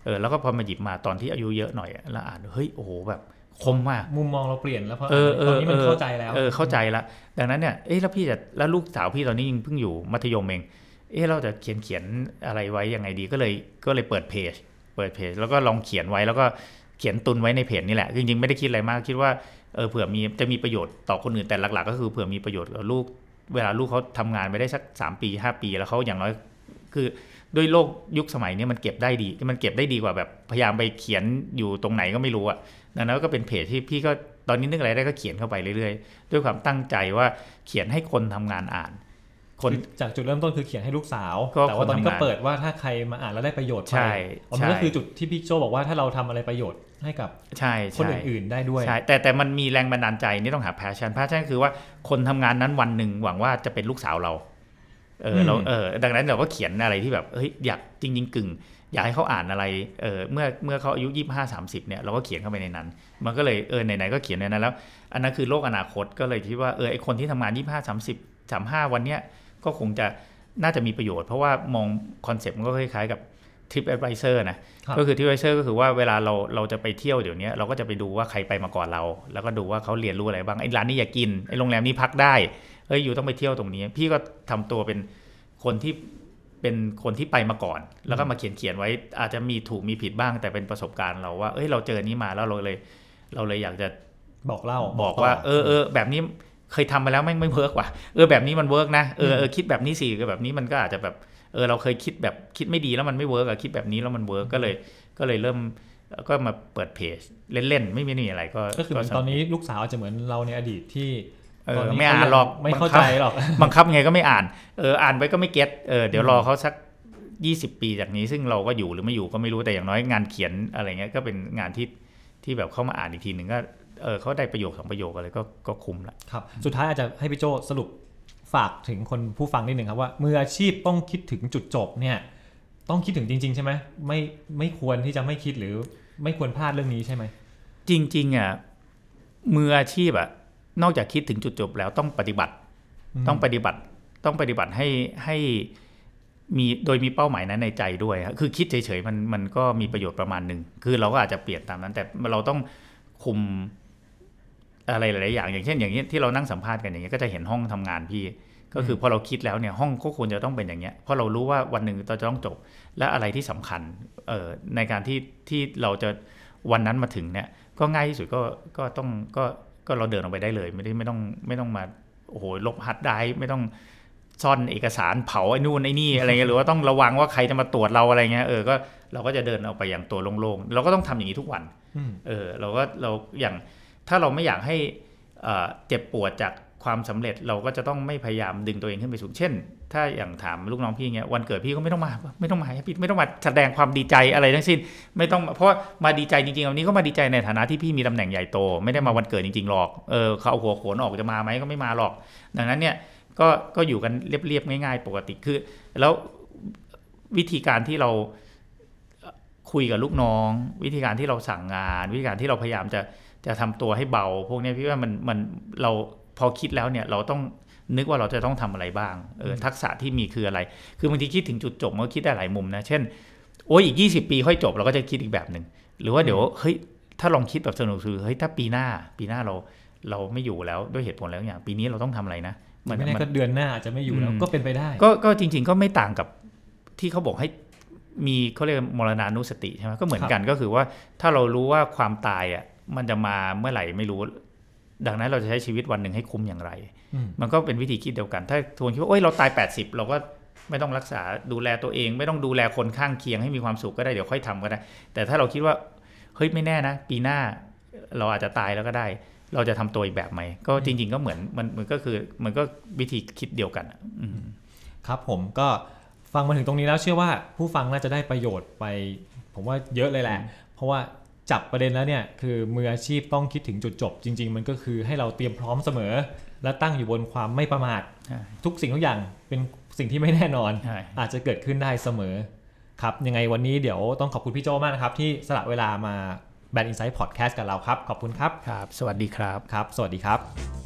Speaker 3: เออแล้วก็พอมาหยิบมาตอนที่อายุเยอะหน่อยแล้วอ่านเฮ้ยโอ้โหแบบคมมาก
Speaker 2: มุมมองเราเปลี่ยนแล้วเพราะ
Speaker 3: เออ
Speaker 2: ตอนนี้มันเข้าใจแล้ว
Speaker 3: เออเข้าใจแล้วดังนั้นเนี่ยเอ๊ะแล้วพี่จะแล้วลูกสาวพี่ตอนนี้ยังเพิ่งอยู่มัธยมเองเอ๊ะเราจะเขียนเขียนอะไรไว้ยังไงดีก็เลยก็เลยเปิดเพจเปิดเพจแล้วก็ลองเขียนไว้แล้วก็เขียนตุนไว้ในเพจนี่แหละจริงๆไม่ได้คิดอะไรมากคิดว่าเออเผื่อมีจะมีประโยชน์ต่อคนอื่นแต่หลักๆก็คือเผื่อมีประโยชน์กับลูกเวลาลูกเขาทำงานไปได้สักสามปีห้าปีแล้วเขาอย่างน้อยคือด้วยโลกยุคสมัยนี้มันเก็บได้ดีมันเก็บได้ดีกว่าแบบพยายามไปเขียนอยู่ตรงไหนก็ไม่รู้อ่ะดังนั้นก็เป็นเพจที่พี่ก็ตอนนี้นึกอะไรได้ก็เขียนเข้าไปเรื่อยๆด้วยความตั้งใจว่าเขียนให้คนทำงานอ่าน
Speaker 2: คนจากจุดเริ่มต้นคือเขียนให้ลูกสาวแต่ว่าตอนนี้ก็เปิดว่าถ้าใครมาอ่านแล้วได้ประโยชน์ไปมันก็คือจุดที่พี่โจบอกว่าถ้าเราทำอะไรประโยชน์ให้กับคนอื่นๆได้ด้วย
Speaker 3: ใช่แต่แต่มันมีแรงบันดาลใจนี่ต้องหา passion passion คือว่าคนทำงานนั้นวันหนึ่งหวังว่าจะเป็นลูกสาวเราเออเราเออดังนั้นเราก็เขียนอะไรที่แบบเฮ้ยอยากจริงๆกึ่งอยากให้เขาอ่านอะไรเออเมื่อเมื่อเขาอายุยี่สิบห้า สามสิบเนี่ยเราก็เขียนเข้าไปในนั้นมันก็เลยเออไหนๆก็เขียนในนั้นแล้วอันนั้นคือโลกอนาคตก็เลยคิดว่าเออไอคนที่ทำงานยี่สิบห้า สามสิบ สามสิบห้าวันเนี้ยก็คงจะน่าจะมีประโยชน์เพราะว่ามองคอนเซ็ปต์มันก็คล้ายๆกับ TripAdvisor นะก็คือ TripAdvisor ก็คือว่าเวลาเราเราจะไปเที่ยวเดี๋ยวนี้เราก็จะไปดูว่าใครไปมาก่อนเราแล้วก็ดูว่าเขาเรียนรู้อะไรบ้างไอ้ร้านนี้อยากกินไอ้โรงแรมนี้พักได้เฮ้ยอยู่ต้องไปเที่ยวตรงนี้พี่ก็ทำตัวเป็นคนที่เป็นคนที่ไปมาก่อนแล้วก็มาเขียนเขียนไว้อาจจะมีถูกมีผิดบ้างแต่เป็นประสบการณ์เราว่าเอ้ยเราเจอนี้มาแล้วเราเลยเราเลยอยากจะ
Speaker 2: บอกเล่า
Speaker 3: บอกว่าเออเออแบบนี้เคยทำมาแล้วไม่ไม่เวิร์กว่ะเออแบบนี้มันเวิร์กนะเออเออคิดแบบนี้สิแบบนี้มันก็อาจจะแบบเออเราเคยคิดแบบคิดไม่ดีแล้วมันไม่เวิร์กอะคิดแบบนี้แล้วมันเวิร์กก็เลยก็เลยเริ่มก็มาเปิดเพจเล่นๆไม่มีอะไรก็
Speaker 2: ก็คือตอนนี้ลูกสาวจะเหมือนเราในอดีตที่
Speaker 3: เออไม่อ่านหรอก
Speaker 2: ไม่เข้าใจหรอก
Speaker 3: บังคับไงก็ไม่อ่านเอออ่านไปก็ไม่เก็ตเออเดี๋ยวรอเขาสักยี่สิบปีจากนี้ซึ่งเราก็อยู่หรือไม่อยู่ก็ไม่รู้แต่อย่างน้อยงานเขียนอะไรเงี้ยก็เป็นงานที่ที่แบบเข้ามาอ่านอีกทีนึงก็เออเขาได้ประโยคสองประโยคอะไรก็ก็คุ้มละ
Speaker 2: ครับสุดท้ายอาจจะให้พี่โจสรุปฝากถึงคนผู้ฟังนิดนึงครับว่ามืออาชีพต้องคิดถึงจุดจบเนี่ยต้องคิดถึงจริงๆใช่ไหมไม่ไม่ควรที่จะไม่คิดหรือไม่ควรพลาดเรื่องนี้ใช่ไหม
Speaker 3: จริงๆอ่ะมืออาชีพอ่ะนอกจากคิดถึงจุดจบแล้วต้องปฏิบัติต้องปฏิบัติต้องปฏิบัติให้ให้มีโดยมีเป้าหมายนั้นในใจด้วยคือคิดเฉยๆมันมันก็มีประโยชน์ประมาณนึงคือเราก็อาจจะเปลี่ยนตามนั้นแต่เราต้องคุมอะไรหลายๆอย่างอย่างเช่นอย่างนี้ที่เรานั่งสัมภาษณ์กันอย่างเงี้ยก็จะเห็นห้องทำงานพี่ก็คือพอเราคิดแล้วเนี่ยห้องก็ควรจะต้องเป็นอย่างเงี้ยเพราะเรารู้ว่าวันหนึ่งเราจะต้องจบและอะไรที่สำคัญเอ่อในการที่ที่เราจะวันนั้นมาถึงเนี่ยก็ง่ายที่สุดก็ก็ต้องก็ก็เราเดินออกไปได้เลยไม่ได้ไม่ต้องไม่ต้องมาโอ้โหลบฮาร์ดไดรฟ์ไม่ต้องซ่อนเอกสารเผาไอ้นู่นไอ้นี่อะไรเงี้ยหรือว่าต้องระวังว่าใครจะมาตรวจเราอะไรเงี้ยเออก็เราก็จะเดินออกไปอย่างตัวโล่งๆเราก็ต้องทำอย่างนี้ทุกวันเออเราก็เราอย่างถ้าเราไม่อยากให้เจ็บปวดจากความสำเร็จเราก็จะต้องไม่พยายามดึงตัวเองขึ้นไปสูงเช่นถ้าอย่างถามลูกน้องพี่เงี้ยวันเกิดพี่ก็ไม่ต้องมาไม่ต้องมาพี่ไม่ต้องมาแสดงความดีใจอะไรทั้งสิ้นไม่ต้องเพราะมาดีใจจริงๆวันนี้ก็มาดีใจในฐานะที่พี่มีตำแหน่งใหญ่โตไม่ได้มาวันเกิดจริงๆหรอกเออเขาเอาหัวโขนออกจะมาไหมก็ไม่มาหรอกดังนั้นเนี่ยก็ก็อยู่กันเรียบๆง่ายๆปกติคือแล้ววิธีการที่เราคุยกับลูกน้องวิธีการที่เราสั่งงานวิธีการที่เราพยายามจะจะทำตัวให้เบาพวกนี้พี่ว่ามันมันเราพอคิดแล้วเนี่ยเราต้องนึกว่าเราจะต้องทำอะไรบ้างเออทักษะที่มีคืออะไรคือบางทีคิดถึงจุดจบมันก็คิดได้หลายมุมนะเช่นโอ้ยอีกยี่สิบปีค่อยจบเราก็จะคิดอีกแบบนึงหรือว่าเดี๋ยวเฮ้ยถ้าลองคิดแบบสนุกคือเฮ้ยถ้าปีหน้าปีหน้าเราเราไม่อยู่แล้วด้วยเหตุผลแล้วอย่างปีนี้เราต้องทำอะไรนะ
Speaker 2: ไม่แน่ก็เดือนหน้าอาจจะไม่อยู่แล้วก็เป็นไปได้
Speaker 3: ก็ก็จริงๆก็ไม่ต่างกับที่เขาบอกให้มีเขาเรียกมรณานุสติใช่ไหมก็เหมือนกันก็คือว่าถ้าเรารู้ว่าความตายอ่ะมันจะมาเมื่อไหร่ไม่รู้ดังนั้นเราจะใช้ชีวิตวันหนึ่งให้คุ้มอย่างไรมันก็เป็นวิธีคิดเดียวกันถ้าทวนคิดว่าโอ้ยเราตายแปดสิบเราก็ไม่ต้องรักษาดูแลตัวเองไม่ต้องดูแลคนข้างเคียงให้มีความสุขก็ได้เดี๋ยวค่อยทำก็ได้แต่ถ้าเราคิดว่าเฮ้ยไม่แน่นะปีหน้าเราอาจจะตายแล้วก็ได้เราจะทำตัวอีกแบบไหมก็จริงๆก็เหมือนมันมันก็คือมันก็วิธีคิดเดียวกัน
Speaker 2: ครับผมก็ฟังมาถึงตรงนี้แล้วเชื่อว่าผู้ฟังน่าจะได้ประโยชน์ไปผมว่าเยอะเลยแหละเพราะว่าจับประเด็นแล้วเนี่ยคือมืออาชีพต้องคิดถึงจุดจบจริงๆมันก็คือให้เราเตรียมพร้อมเสมอและตั้งอยู่บนความไม่ประมาททุกสิ่งทุกอย่างเป็นสิ่งที่ไม่แน่นอนอาจจะเกิดขึ้นได้เสมอครับยังไงวันนี้เดี๋ยวต้องขอบคุณพี่โจมากนะครับที่สละเวลามา Brand Insight Podcast กับเราครับขอบคุณครับ
Speaker 3: ครับสวัสดีครับ
Speaker 2: ครับสวัสดีครับ